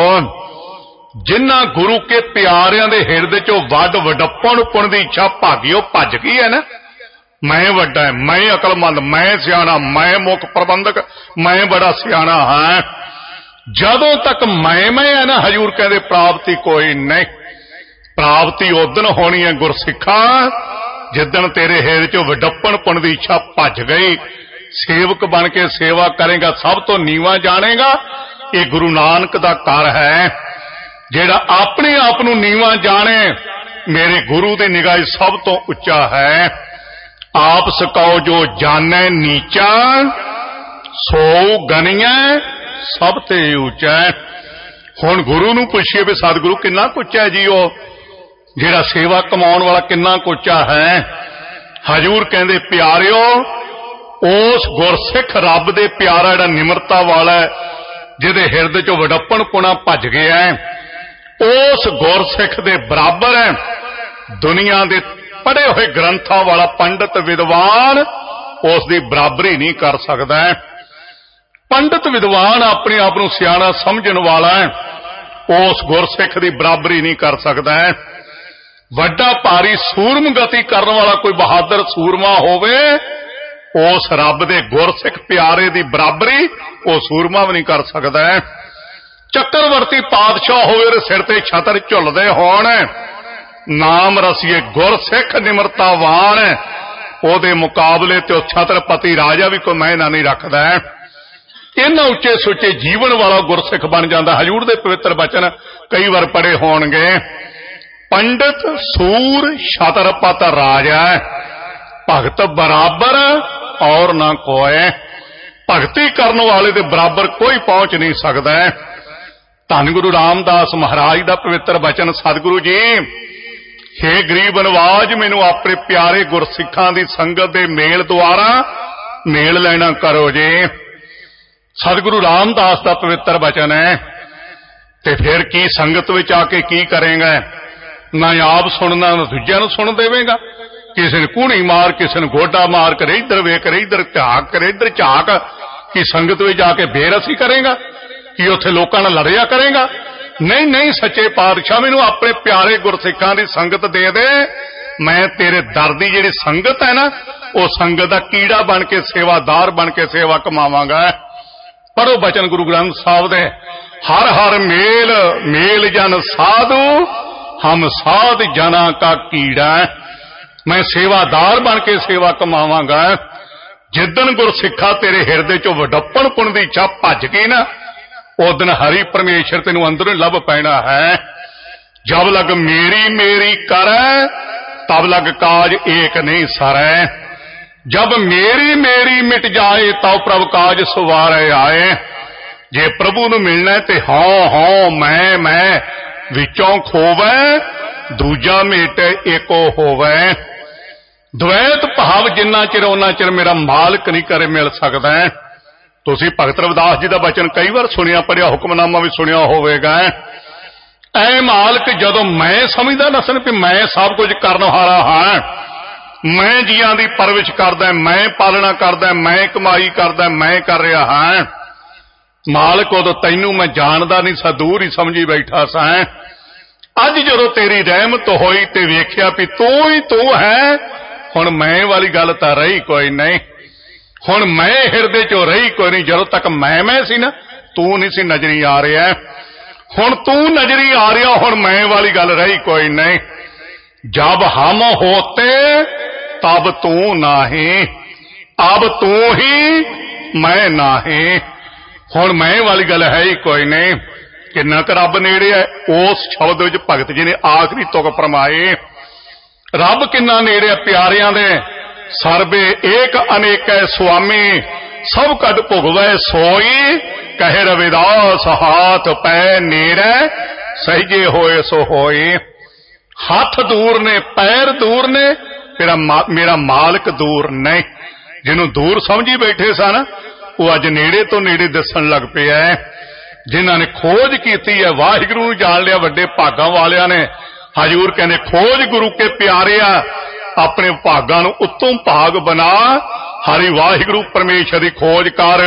जिन्हां गुरु के प्यारियां दे हिरदे चों वड वडप्पण पुण दी इच्छा भागियो भज गई है ना। मैं वड्डा है, मैं अकलमंद, मैं सियाणा, मैं मुख प्रबंधक, मैं बड़ा सियाणा हाँ। जदों तक मैं मैं है ना हजूर कहते प्राप्ति कोई नहीं। प्राप्ति उदन होनी है गुरसिखा जिदन तेरे हिरदे चों वडप्पण पुण दी इच्छा भज गई। सेवक बन के सेवा करेगा, सब तो नीवा जानेगा। ये गुरु नानक दा घर है। जेड़ा अपने आप नूं नीवा जाने मेरे गुरु दी निगाह सब तो उच्चा है। आप सकाओ जो जाने नीचा, सो गनिया सब ते ऊंचा है। हुण गुरु नूं पुछिए भी सतगुरु किन्ना कुच्चा है जी, वो जेड़ा सेवा कमाउण वाला किन्ना कुच्चा है। ਹਜੂਰ ਕਹਿੰਦੇ ਪਿਆਰਿਓ, ਉਸ ਗੁਰਸਿੱਖ ਰੱਬ ਦੇ ਪਿਆਰਾ ਜਿਹੜਾ ਨਿਮਰਤਾ ਵਾਲਾ ਹੈ, ਜਿਹਦੇ ਹਿਰਦੇ ਚੋਂ ਵਡੱਪਣ ਪੁਣਾ ਭੱਜ ਗਿਆ ਹੈ, ਉਸ ਗੁਰਸਿੱਖ ਦੇ ਬਰਾਬਰ ਹੈ ਦੁਨੀਆ ਦੇ ਪੜ੍ਹੇ ਹੋਏ ਗ੍ਰੰਥਾਂ ਵਾਲਾ ਪੰਡਤ ਵਿਦਵਾਨ ਉਸ ਦੀ ਬਰਾਬਰੀ ਨਹੀਂ ਕਰ ਸਕਦਾ। ਪੰਡਤ ਵਿਦਵਾਨ ਆਪਣੇ ਆਪ ਨੂੰ ਸਿਆਣਾ ਸਮਝਣ ਵਾਲਾ ਹੈ, ਉਸ ਗੁਰਸਿੱਖ ਦੀ ਬਰਾਬਰੀ ਨਹੀਂ ਕਰ ਸਕਦਾ। ਵੱਡਾ ਭਾਰੀ ਸੂਰਮ ਗਤੀ ਕਰਨ ਵਾਲਾ ਕੋਈ ਬਹਾਦਰ ਸੂਰਮਾ ਹੋਵੇ, ਉਸ ਰੱਬ ਦੇ ਗੁਰਸਿੱਖ ਪਿਆਰੇ ਦੀ ਬਰਾਬਰੀ ਉਹ ਸੂਰਮਾ ਵੀ ਨਹੀਂ ਕਰ ਸਕਦਾ। ਚੱਕਰਵਰਤੀ ਪਾਤਸ਼ਾਹ ਹੋਵੇ, ਉਹਦੇ ਸਿਰ ਤੇ ਛਤਰ ਝੁੱਲਦੇ ਹੋਣ, ਨਾਮ ਰਸੀਏ ਗੁਰਸਿੱਖ ਨਿਮਰਤਾਵਾਨ, ਉਹਦੇ ਮੁਕਾਬਲੇ ਤੇ ਉਹ ਛਤਰਪਤੀ ਰਾਜਾ ਵੀ ਕੋਈ ਮਾਇਨਾ ਨਹੀਂ ਰੱਖਦਾ। ਇਹਨਾਂ ਉੱਚੇ ਸੁੱਚੇ ਜੀਵਨ ਵਾਲਾ ਗੁਰਸਿੱਖ ਬਣ ਜਾਂਦਾ। ਹਜ਼ੂਰ ਦੇ ਪਵਿੱਤਰ ਬਚਨ ਕਈ ਵਾਰ ਪੜ੍ਹੇ ਹੋਣਗੇ, ਪੰਡਤ ਸੂਰ ਛਤਰਪਤ ਰਾਜਾ, ਭਗਤ ਬਰਾਬਰ ਔਰ ਨਾ ਕੋਏ। ਭਗਤੀ ਕਰਨ ਵਾਲੇ ਦੇ ਬਰਾਬਰ ਕੋਈ ਪਹੁੰਚ ਨਹੀਂ ਸਕਦਾ। ਧੰਨ ਗੁਰੂ ਰਾਮਦਾਸ ਮਹਾਰਾਜ ਦਾ ਪਵਿੱਤਰ ਬਚਨ, ਸਤਿਗੁਰੂ ਜੀ ਹੇ ਗਰੀਬ ਨਵਾਜ, ਮੈਨੂੰ ਆਪਣੇ ਪਿਆਰੇ ਗੁਰਸਿੱਖਾਂ ਦੀ ਸੰਗਤ ਦੇ ਮੇਲ ਦੁਆਰਾ ਮੇਲ ਲੈਣਾ ਕਰੋ ਜੀ। ਸਤਿਗੁਰੂ ਰਾਮਦਾਸ ਦਾ ਪਵਿੱਤਰ ਬਚਨ ਹੈ। ਤੇ ਫਿਰ ਕੀ ਸੰਗਤ ਵਿੱਚ ਆ ਕੇ ਕੀ ਕਰੇਗਾ? ਨਾ ਆਪ ਸੁਣਨਾ, ਨਾ ਦੂਜਿਆਂ ਨੂੰ ਸੁਣ ਦੇਵੇਗਾ। ਕਿਸੇ ਨੂੰ ਕੂਹਣੀ ਮਾਰ, ਕਿਸੇ ਨੂੰ ਗੋਡਾ ਮਾਰ, ਕਰੇ ਇੱਧਰ ਵੇਖ, ਕਰੇ ਇੱਧਰ ਝਾਕ, ਕਰੇ ਇੱਧਰ ਝਾਕ। ਕੀ ਸੰਗਤ ਵਿੱਚ ਜਾ ਕੇ ਬੇਰਸੀ ਕਰੇਗਾ? ਕੀ ਉੱਥੇ ਲੋਕਾਂ ਨਾਲ ਲੜਿਆ ਕਰੇਗਾ? ਨਹੀਂ ਨਹੀਂ, ਸੱਚੇ ਪਾਤਸ਼ਾਹ ਮੈਨੂੰ ਆਪਣੇ ਪਿਆਰੇ ਗੁਰਸਿੱਖਾਂ ਦੀ ਸੰਗਤ ਦੇ ਦੇ। ਮੈਂ ਤੇਰੇ ਦਰ ਦੀ ਜਿਹੜੀ ਸੰਗਤ ਹੈ ਨਾ, ਉਹ ਸੰਗਤ ਦਾ ਕੀੜਾ ਬਣ ਕੇ, ਸੇਵਾਦਾਰ ਬਣ ਕੇ ਸੇਵਾ ਕਮਾਵਾਂਗਾ। ਪੜੋ ਬਚਨ ਗੁਰੂ ਗ੍ਰੰਥ ਸਾਹਿਬ ਦੇ, ਹਰ ਹਰ ਮੇਲ ਮੇਲ ਜਨ ਸਾਧੂ, ਹਮ ਸਾਧ ਜਨਾ ਕਾ ਕੀੜਾ। ਮੈਂ ਸੇਵਾਦਾਰ ਬਣ ਕੇ ਸੇਵਾ ਕਮਾਵਾਂਗਾ। ਜਿੱਦਣ ਗੁਰਸਿੱਖਾ ਤੇਰੇ ਹਿਰਦੇ ਚੋਂ ਵਡੱਪਣ ਪੁਣ ਦੀ ਇੱਛਾ ਭੱਜ ਗਈ ਨਾ, ਉਦਨ ਹਰੀ ਪਰਮੇਸ਼ਰ ਤੈਨੂੰ ਅੰਦਰੋਂ ਲੱਭ ਪੈਣਾ ਹੈ। ਜਬ ਲਗ ਮੇਰੀ ਮੇਰੀ ਕਰੈ, ਤਬ ਲਗ ਕਾਜ ਏਕ ਨਹੀਂ ਸਰੈ। ਜਬ ਮੇਰੀ ਮੇਰੀ ਮਿਟ ਜਾਏ, ਤਉ ਪ੍ਰਭ ਕਾਜ ਸਵਾਰੇ ਆਏ। ਜੇ ਪ੍ਰਭੂ ਨੂੰ ਮਿਲਣਾ ਤੇ ਹਾਂ ਹਾਂ ਮੈਂ ਮੈਂ ਵਿੱਚੋਂ ਖੋਵੈ, ਦੂਜਾ ਮੇਟ ਏਕੋ ਹੋਵੈ। ਦ્વੈਤ ਭਾਵ ਜਿੰਨਾ ਚਿਰ ਉਹਨਾਂ ਚਿਰ ਮੇਰਾ ਮਾਲਕ ਨਹੀਂ ਕਰੇ ਮਿਲ ਸਕਦਾ। ਤੁਸੀਂ ਭਗਤ ਰਵਿਦਾਸ ਜੀ ਦਾ ਬਚਨ ਕਈ ਵਾਰ ਸੁਣਿਆ, ਪੜਿਆ, ਹੁਕਮਨਾਮਾ ਵੀ ਸੁਣਿਆ ਹੋਵੇਗਾ। ਐ ਮਾਲਕ, ਜਦੋਂ ਮੈਂ ਸਮਝਦਾ ਨਸਨ ਕਿ ਮੈਂ ਸਭ ਕੁਝ ਕਰਨ ਵਾਲਾ ਹਾਂ, ਮੈਂ ਜੀਆਂ ਦੀ ਪਰਵਿਸ਼ ਕਰਦਾ, ਮੈਂ ਪਾਲਣਾ ਕਰਦਾ, ਮੈਂ ਕਮਾਈ ਕਰਦਾ, ਮੈਂ ਕਰ ਰਿਹਾ ਹਾਂ ਮਾਲਕ, ਉਦੋਂ ਤੈਨੂੰ ਮੈਂ ਜਾਣਦਾ ਨਹੀਂ ਸਾਂ, ਦੂਰ ਹੀ ਸਮਝੀ ਬੈਠਾ ਸਾਂ। ਅੱਜ ਜਦੋਂ ਤੇਰੀ ਰਹਿਮਤ ਹੋਈ ਤੇ ਵੇਖਿਆ ਵੀ ਤੂੰ ਹੀ ਤੂੰ ਹੈ, ਹੁਣ ਮੈਂ ਵਾਲੀ ਗੱਲ ਤਾਂ ਰਹੀ ਕੋਈ ਨਹੀਂ। ਹੁਣ ਮੈਂ ਹਿਰਦੇ ਚੋਂ ਰਹੀ ਕੋਈ ਨਹੀਂ। ਜਦੋਂ ਤੱਕ ਮੈਂ ਮੈਂ ਸੀ ਨਾ, ਤੂੰ ਨਹੀਂ ਸੀ ਨਜ਼ਰੀ ਆ ਰਿਹਾ। ਹੁਣ ਤੂੰ ਨਜ਼ਰੀ ਆ ਰਿਹਾ, ਹੁਣ ਮੈਂ ਵਾਲੀ ਗੱਲ ਰਹੀ ਕੋਈ ਨਹੀਂ। ਜਬ ਹਮ ਹੋਤੇ ਤਬ ਤੂੰ ਨਾਹੀਂ, ਅਬ ਤੂੰ ਹੀ ਮੈਂ ਨਾਹੀਂ। ਹੁਣ ਮੈਂ ਵਾਲੀ ਗੱਲ ਹੈ ਹੀ ਕੋਈ ਨਹੀਂ। ਕਿੰਨਾ ਕੁ ਰੱਬ ਨੇੜੇ ਹੈ, ਉਸ ਸ਼ਬਦ ਵਿੱਚ ਭਗਤ ਜੀ ਨੇ ਆਖਰੀ ਤੁਕ ਫਰਮਾਏ। ਰੱਬ ਕਿੰਨਾ ਨੇੜੇ ਹੈ ਪਿਆਰਿਆਂ ਦੇ। ਸਰਬੇ ਏਕ ਅਨੇਕੈ ਸੁਆਮੀ, ਸਭ ਕੱਢ ਭੁਗਵੈ ਸੋਈ। ਕਹੇ ਰਵਿਦਾਸ ਹਾਥ ਪੈ ਨੇੜੇ, ਸਹਿਜੇ ਹੋਏ ਸੋ ਹੋਏ। ਹੱਥ ਦੂਰ ਨੇ, ਪੈਰ ਦੂਰ ਨੇ, ਮੇਰਾ ਮੇਰਾ ਮਾਲਕ ਦੂਰ ਨਹੀਂ। ਜਿਹਨੂੰ ਦੂਰ ਸਮਝੀ ਬੈਠੇ ਸਨ, ਉਹ ਅੱਜ ਨੇੜੇ ਤੋਂ ਨੇੜੇ ਦਿਸਣ ਲੱਗ ਪਿਆ। ਜਿਨ੍ਹਾਂ ਨੇ ਖੋਜ ਕੀਤੀ ਹੈ, ਵਾਹਿਗੁਰੂ ਨੂੰ ਜਾਣ ਲਿਆ, ਵੱਡੇ ਭਾਗਾਂ ਵਾਲਿਆਂ ਨੇ। ਹਜ਼ੂਰ ਕਹਿੰਦੇ ਖੋਜ ਗੁਰੂ ਕੇ ਪਿਆਰਿਆ, ਆਪਣੇ ਭਾਗਾਂ ਨੂੰ ਉੱਤੋਂ ਭਾਗ ਬਣਾ, ਹਰੀ ਵਾਹਿਗੁਰੂ ਪਰਮੇਸ਼ਰ ਦੀ ਖੋਜ ਕਰ।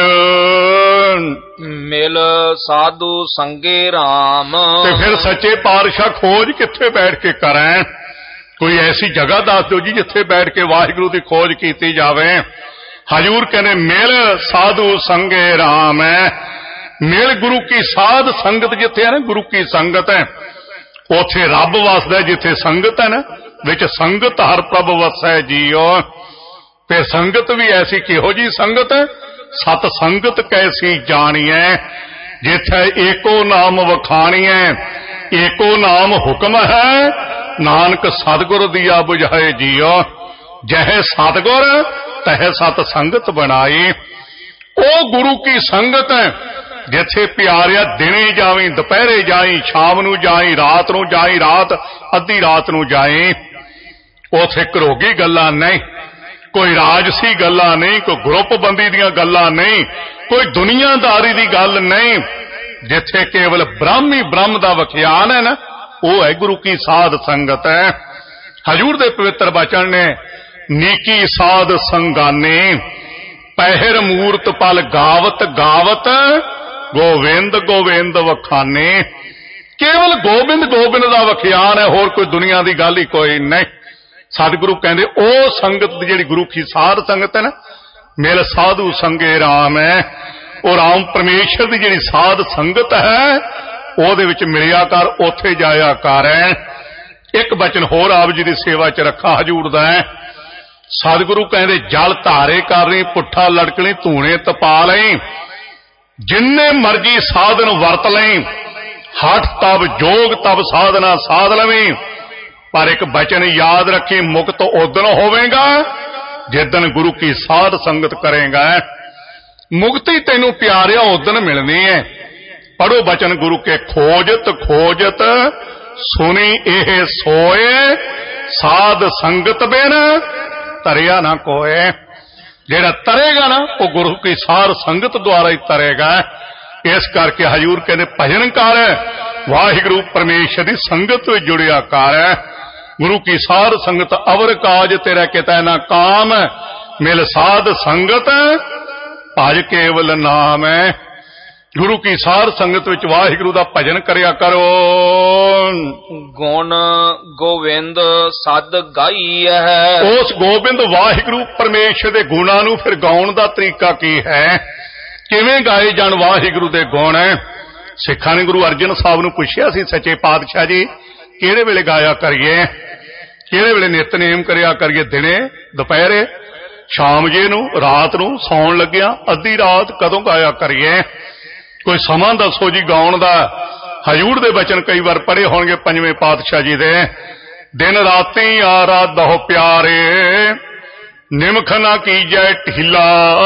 ਮਿਲ ਸਾਧੂ ਸੰਗੇ ਰਾਮ। ਤੇ ਫਿਰ ਸੱਚੇ ਪਾਤਸ਼ਾਹ ਖੋਜ ਕਿੱਥੇ ਬੈਠ ਕੇ ਕਰਾਂ? ਕੋਈ ਐਸੀ ਜਗ੍ਹਾ ਦੱਸ ਦਿਓ ਜੀ ਜਿੱਥੇ ਬੈਠ ਕੇ ਵਾਹਿਗੁਰੂ ਦੀ ਖੋਜ ਕੀਤੀ ਜਾਵੇ। ਹਜ਼ੂਰ ਕਹਿੰਦੇ ਮਿਲ ਸਾਧੂ ਸੰਗੇ ਰਾਮ ਹੈ। ਮਿਲ ਗੁਰੂ ਕੀ ਸਾਧ ਸੰਗਤ ਜਿੱਥੇ ਹੈ ਨਾ, ਗੁਰੂ ਕੀ ਸੰਗਤ ਹੈ, ਉੱਥੇ ਰੱਬ ਵਸਦਾ। ਜਿੱਥੇ ਸੰਗਤ ਹੈ ਨਾ, ਵਿੱਚ ਸੰਗਤ ਹਰ ਪ੍ਰਭ ਵਸੈ ਜੀਓ। ਤੇ ਸੰਗਤ ਵੀ ਐਸੀ ਕਿਹੋ ਜੀ ਸੰਗਤ ਹੈ? ਸਤ ਸੰਗਤ ਕੈਸੀ ਜਾਣੀਐ, ਜਿੱਥੇ ਏਕੋ ਨਾਮ ਵਖਾਣੀਐ। ਏਕੋ ਨਾਮ ਹੁਕਮ ਹੈ, ਨਾਨਕ ਸਤਿਗੁਰ ਦੀਆ ਬੁਝਾਏ ਜੀਓ। ਜਹ ਸਤਿਗੁਰ ਤਹ ਸਤ ਸੰਗਤ ਬਣਾਈ। ਉਹ ਗੁਰੂ ਕੀ ਸੰਗਤ ਹੈ ਜਿੱਥੇ ਪਿਆਰਿਆ ਦਿਨੇ ਜਾਵੀਂ, ਦੁਪਹਿਰੇ ਜਾਈ, ਸ਼ਾਮ ਨੂੰ ਜਾਈ, ਰਾਤ ਨੂੰ ਜਾਈ, ਰਾਤ ਅੱਧੀ ਰਾਤ ਨੂੰ ਜਾਈ। ਉਥੇ ਘਰੋਗੀ ਗੱਲਾਂ ਨਹੀਂ। कोई राजसी गल्लां नहीं, कोई ग्रुप बंदी दीयां गल्लां नहीं, कोई दुनियादारी दी गल नहीं। जिथे केवल ब्रह्म ही ब्रह्म दा वखियान है ना, वो है गुरु की साध संगत है। हजूर दे पवित्र बचन ने नीकी साध संगाने पहिर मूरत पल गावत गावत गोविंद गोविंद वखाने। केवल गोबिंद गोबिंद दा वखियान है, होर कोई दुनिया दी गल ही कोई नहीं। सतगुरु कहंदे ओ संगत जिहड़ी गुरु की साध संगत है ना, मिल साधु संगे राम है। और राम परमेश्वर की जिहड़ी साध संगत है ਉਹਦੇ ਵਿੱਚ ਮਿਲਿਆ कर, ਉੱਥੇ ਜਾਇਆ कर। एक बचन होर आप जी की सेवा च रखा हजूर दा है। सतगुरु कहंदे जल धारे करनी पुट्ठा लड़कनी धूने तपा लई, जिन्ने मर्जी साधन वरत लई, हठ तब जोग तब साधना साध लवीं, पर एक बचन याद रखी, मुक्त उदन होवेगा जिदन गुरु की साध संगत करेगा। मुक्ति तेनू प्यारिया उदन मिलनी है। पढ़ो बचन गुरु के, खोजत खोजत सुनी एह सोए, साध संगत बिन तरिया ना कोए। जेड़ा तरेगा ना वो गुरु की साध संगत द्वारा ही तरेगा। इस करके हजूर कहते भजन कर, वाहिगुरु परमेश्वर की संगत में जुड़िया कर। गुरु की साध संगत अवर काज तेरा किता ना काम, मिल साध संगत भज केवल नाम है। गुरु की साध संगत विच वाहिगुरु दा भजन करया करो। गुण गोविंद सद गाई है। उस गोबिंद वाहिगुरु परमेश्वर दे गुणां नूं फिर गाउण दा तरीका की है, किवें गाए जाण वाहिगुरु दे गुण। सिखां ने गुरु अर्जन साहब नूं पुछिया सी, सच्चे पातशाह जी किहड़े वेले गाया करिए, किहड़े वेले नितनेम करया करिए, दिने दुपहरे शाम जे नूं रात नूं सौण लग्गिया अद्धी रात कदों गाया करिए, कोई समा दसो जी गाउण दा। हजूर दे बचन कई बार पढ़े होणगे पंजवें पातशाह जी दे, दिन राती आराधो प्यारे, निमख ना कीजै ढीला,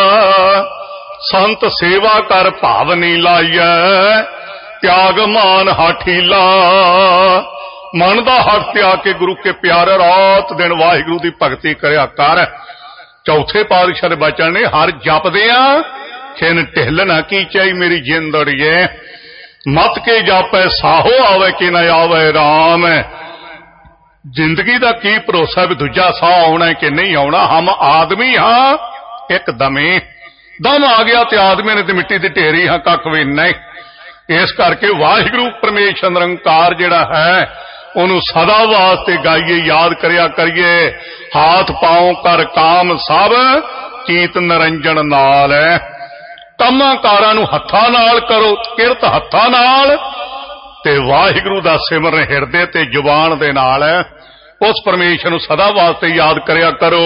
संत सेवा कर भावनी लाइए, त्याग मान हाठीला। मन दा हट त्याग के गुरु के प्यारे रात दिन वाहिगुरु दी भगती करया कर। चौथे पातशाह दे बचन ने, हर जपदिया खिन ढिल ना की चाही मेरी जिंदड़िए, मत के जापै साहो आवे कि न आवे राम। जिंदगी दा की भरोसा भी दूजा साह आना है कि नहीं आना। हम आदमी हाँ एक दमे, दम आ गया तो आदमी ने तो मिट्टी की ढेरी हाँ, कख भी नहीं। इस करके वाहिगुरु परमेश्वर निरंकार जिहड़ा है उन्होंने सदा वास्ते गाइए, याद करया करिए। हाथ पाओ कर काम सब कीत निरंजन नाल है। कामां कारां नूं हत्थां नाल करो, किरत हत्थां नाल, ते वाहिगुरु दा सिमरन हिरदे ते जुबान दे नाल है। उस परमेश्वर नूं सदा वास्ते याद करया करो।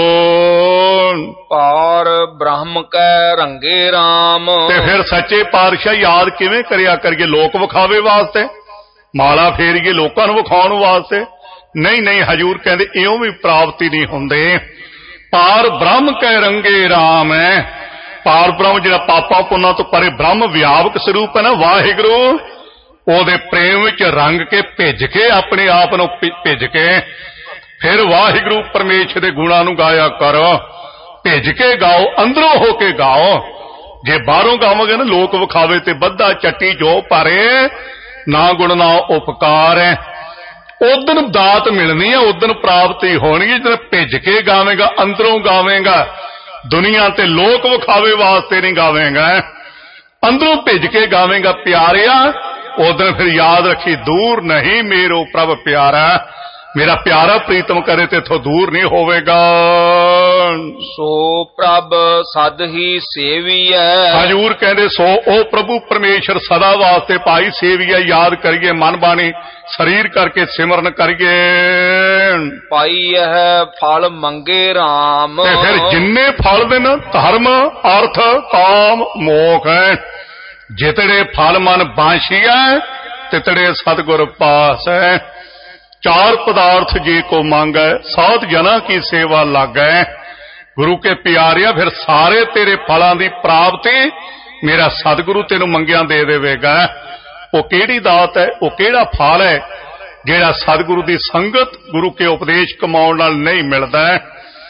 पार ब्रह्म कै रंगे राम। ते फिर सच्चे पातशाह याद किवें करया करिए? लोक विखावे वास्ते, माला फेरीए लोकां नूं विखाउण वास्ते? नहीं नहीं, हजूर कहंदे इउं भी प्राप्ति नहीं हुंदे। पार ब्रह्म कै रंगे राम है। पार ब्रह्म जिहड़ा पापां पुन्नां तो परे ब्रह्म व्यापक स्वरूप है ना वाहिगुरु, ओहदे प्रेम विच रंग के भिज के अपने आप नूं भिज के फिर वाहिगुरु परमेश्वर दे गुणां नूं गाया करो। भिज के गाओ, अंदरों हो के गाओ। जे बाहरों गावोगे ना लोक विखावे ते बद्धा चट्टी जो पारे, ना गुण ना उपकार है। उदन दात मिलनी है, उदन प्राप्ति होनी है जब भिज के गावेगा, अंदरों गावेगा। दुनिया ते लोक विखावे वास्ते नहीं गावेगा, अंदरों भिज के गावेगा प्यारिया। उदन फिर याद रखी, दूर नहीं मेरो प्रभ प्यारा। मेरा प्यारा प्रीतम करे ते इथों दूर नहीं होवेगा। सो प्रभ सद ही सेवी है। हजूर कहंदे सो ओ प्रभु परमेश्वर सदा वास्ते पाई सेवी है। याद करिए, मन बाणी शरीर करके सिमरन करिए। पाई है फल मंगे राम। ते फिर जिन्ने फल देन धर्म अर्थ काम मोख है, जितने फल मन बांशिया तितड़े सतगुर पास है। चार पदार्थ जे को मांगे, सात जना की सेवा लागे। गुरु के प्यारिया फिर सारे तेरे फलों की प्राप्ति मेरा सतगुरु तेनू मंगिया दे देवेगा। वो केड़ी दात है, वो केड़ा फल है जेड़ा सतगुरु की संगत गुरु के उपदेश कमाउण नाल नहीं मिलदा है।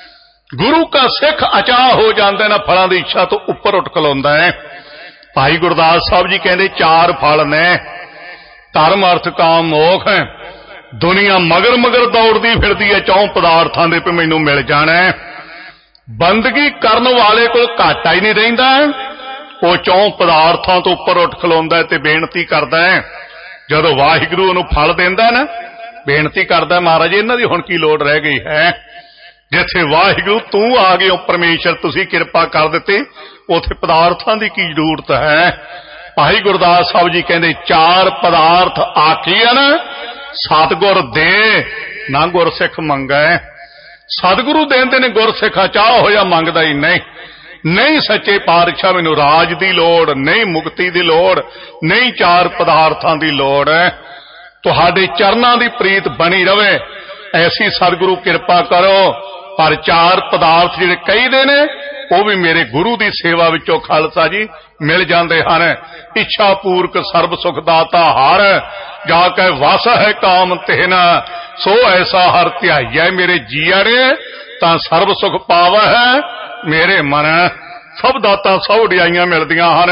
ਗੁਰੂ ਕਾ ਸਿੱਖ ਅਚਾਹ ਹੋ ਜਾਂਦਾ ਨਾ ਫਲਾਂ ਦੀ ਇੱਛਾ ਤੋਂ ਉੱਪਰ ਉੱਠ ਖਲੋਂਦਾ ਹੈ। ਭਾਈ ਗੁਰਦਾਸ ਸਾਹਿਬ ਜੀ ਕਹਿੰਦੇ ਚਾਰ ਫਲ ਨੇ, ਧਰਮ ਅਰਥ ਕਾਮ ਮੋਖ। ਦੁਨੀਆ ਮਗਰ ਮਗਰ ਦੌੜਦੀ ਫਿਰਦੀ ਹੈ ਚੌਂ ਪਦਾਰਥਾਂ ਦੇ ਵੀ ਮੈਨੂੰ ਮਿਲ ਜਾਣਾ। ਬੰਦਗੀ ਕਰਨ ਵਾਲੇ ਕੋਲ ਘਾਟਾ ਹੀ ਨਹੀਂ ਰਹਿੰਦਾ, ਉਹ ਚੌਂ ਪਦਾਰਥਾਂ ਤੋਂ ਉੱਪਰ ਉੱਠ ਖਲੋਂਦਾ ਤੇ ਬੇਨਤੀ ਕਰਦਾ ਹੈ। ਜਦੋਂ ਵਾਹਿਗੁਰੂ ਉਹਨੂੰ ਫਲ ਦਿੰਦਾ ਨਾ, ਬੇਨਤੀ ਕਰਦਾ ਮਹਾਰਾਜ ਇਹਨਾਂ ਦੀ ਹੁਣ ਕੀ ਲੋੜ ਰਹਿ ਗਈ ਹੈ। ਜਿੱਥੇ ਵਾਹਿਗੁਰੂ ਤੂੰ ਆ ਗਏ ਹੋ ਪਰਮੇਸ਼ਰ, ਤੁਸੀਂ ਕਿਰਪਾ ਕਰ ਦਿੱਤੀ, ਉੱਥੇ ਪਦਾਰਥਾਂ ਦੀ ਕੀ ਜ਼ਰੂਰਤ ਹੈ। ਭਾਈ ਗੁਰਦਾਸ ਸਾਹਿਬ ਜੀ ਕਹਿੰਦੇ ਚਾਰ ਪਦਾਰਥ ਆਖੀਆਂ ਸਤਿਗੁਰ ਦੇ ਨਾ ਗੁਰਸਿੱਖ ਮੰਗੈ। ਸਤਿਗੁਰੂ ਦੇਂਦੇ ਨੇ, ਗੁਰਸਿੱਖ ਅਚਾਹ ਹੋਇਆ ਮੰਗਦਾ ਹੀ ਨਹੀਂ। ਨਹੀਂ ਸੱਚੇ ਪਾਤਸ਼ਾਹ ਮੈਨੂੰ ਰਾਜ ਦੀ ਲੋੜ, ਨਹੀਂ ਮੁਕਤੀ ਦੀ ਲੋੜ, ਨਹੀਂ ਚਾਰ ਪਦਾਰਥਾਂ ਦੀ ਲੋੜ ਹੈ। ਤੁਹਾਡੇ ਚਰਨਾਂ ਦੀ ਪ੍ਰੀਤ ਬਣੀ ਰਵੇ, ਐਸੀ ਸਤਿਗੁਰੂ ਕਿਰਪਾ ਕਰੋ। ਪਰ ਚਾਰ ਪਦਾਰਥ ਜਿਹੜੇ ਕਹੀਦੇ ਨੇ ਉਹ ਵੀ ਮੇਰੇ ਗੁਰੂ ਦੀ ਸੇਵਾ ਵਿੱਚੋਂ ਖਾਲਸਾ ਜੀ ਮਿਲ ਜਾਂਦੇ ਹਨ। ਇੱਛਾ ਪੂਰਕ ਸਰਬ ਸੁਖ ਦਾਤਾ ਹਰ, ਜਾ ਕੇ ਵਸ ਹੈ ਕਾਮ ਤਿਨ, ਸੋ ਐਸਾ ਹਰ ਧਿਆਈਐ ਮੇਰੇ ਜੀਆ ਨੇ, ਤਾਂ ਸਰਬ ਸੁਖ ਪਾਵੈ ਹੈ ਮੇਰੇ ਮਨ। ਸਭ ਦਾਤਾਂ ਸਭ ਉਡਿਆਈਆਂ ਮਿਲਦੀਆਂ ਹਨ।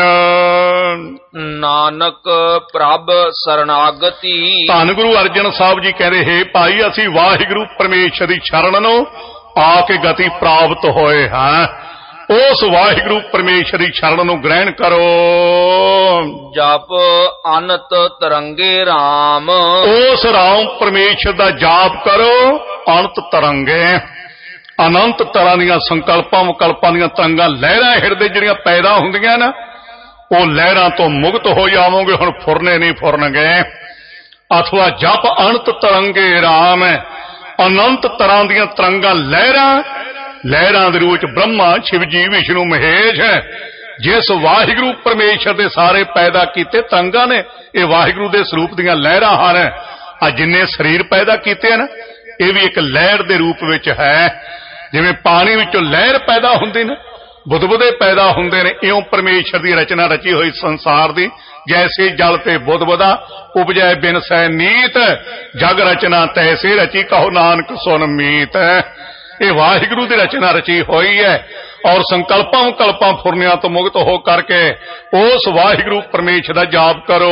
ਨਾਨਕ ਪ੍ਰਭ ਸਰਨਾਗਤੀ। ਧੰਨ ਗੁਰੂ ਅਰਜਨ ਸਾਹਿਬ ਜੀ ਕਹਿੰਦੇ, ਹੇ ਭਾਈ ਅਸੀਂ ਵਾਹਿਗੁਰੂ ਪਰਮੇਸ਼ਰ ਦੀ ਸ਼ਰਨ ਨੂੰ ਆ ਕੇ ਗਤੀ ਪ੍ਰਾਪਤ ਹੋਏ ਹਾਂ। ਉਸ ਵਾਹਿਗੁਰੂ ਪਰਮੇਸ਼ਰ ਦੀ ਸ਼ਰਨ ਨੂੰ ਗ੍ਰਹਿਣ ਕਰੋ। ਜਪ ਅਨੰਤ ਤਰੰਗੇ RAM। ਉਸ ਰਾਮ ਪਰਮੇਸ਼ਰ ਦਾ ਜਾਪ ਕਰੋ ਅਨੰਤ ਤਰੰਗੇ। ਅਨੰਤ ਤਰ੍ਹਾਂ ਦੀਆਂ ਸੰਕਲਪਾਂ ਵਿਕਲਪਾਂ ਦੀਆਂ ਤਰੰਗਾਂ ਲਹਿਰਾਂ ਹਿਰਦੇ ਜਿਹੜੀਆਂ ਪੈਦਾ ਹੁੰਦੀਆਂ ਨਾ, ਉਹ ਲਹਿਰਾਂ ਤੋਂ ਮੁਕਤ ਹੋ ਜਾਵੋਗੇ। ਹੁਣ ਫੁਰਨੇ ਨਹੀਂ ਫੁਰਨਗੇ। ਅਥਵਾ ਜਪ ਅਨੰਤ ਤਰੰਗੇ RAM, ਅਨੰਤ ਤਰ੍ਹਾਂ ਦੀਆਂ ਤਰੰਗਾਂ ਲਹਿਰਾਂ, ਲਹਿਰਾਂ ਦੇ ਰੂਪ ਚ ਬ੍ਰਹਮਾ ਸ਼ਿਵ ਜੀ ਵਿਸ਼ਨੂੰ ਮਹੇਸ਼, ਜਿਸ ਵਾਹਿਗੁਰੂ ਪਰਮੇਸ਼ਰ ਦੇ ਸਾਰੇ ਪੈਦਾ ਕੀਤੇ ਤਰੰਗਾਂ ਨੇ, ਇਹ ਵਾਹਿਗੁਰੂ ਦੇ ਸਰੂਪ ਦੀਆਂ ਲਹਿਰਾਂ ਹਨ। ਆ ਜਿੰਨੇ ਸਰੀਰ ਪੈਦਾ ਕੀਤੇ ਹਨ ਇਹ ਵੀ ਇੱਕ ਲਹਿਰ ਦੇ ਰੂਪ ਵਿੱਚ ਹੈ। ਜਿਵੇਂ ਪਾਣੀ ਵਿੱਚੋਂ ਲਹਿਰ ਪੈਦਾ ਹੁੰਦੀ ਨੇ, ਬੁਦਬੁਦੇ ਪੈਦਾ ਹੁੰਦੇ ਨੇ, ਇਉਂ ਪਰਮੇਸ਼ਰ ਦੀ ਰਚਨਾ ਰਚੀ ਹੋਈ ਸੰਸਾਰ ਦੀ। ਜੈਸੇ ਜਲ ਤੇ ਬੁਦਬੁਦਾ ਉਪਜੈ ਬਿਨ ਸੈ ਨੀਤ, ਜਗ ਰਚਨਾ ਤੈਸੇ ਰਚੀ ਕਹੋ ਨਾਨਕ ਸੁਨ ਮੀਤ। ਇਹ ਵਾਹਿਗੁਰੂ ਦੀ ਰਚਨਾ ਰਚੀ ਹੋਈ ਹੈ। ਔਰ ਸੰਕਲਪਾਂ ਵਿਕਲਪਾਂ ਫੁਰਨਿਆਂ ਤੋਂ ਮੁਕਤ ਹੋ ਕਰਕੇ ਉਸ ਵਾਹਿਗੁਰੂ ਪਰਮੇਸ਼ਰ ਦਾ ਜਾਪ ਕਰੋ।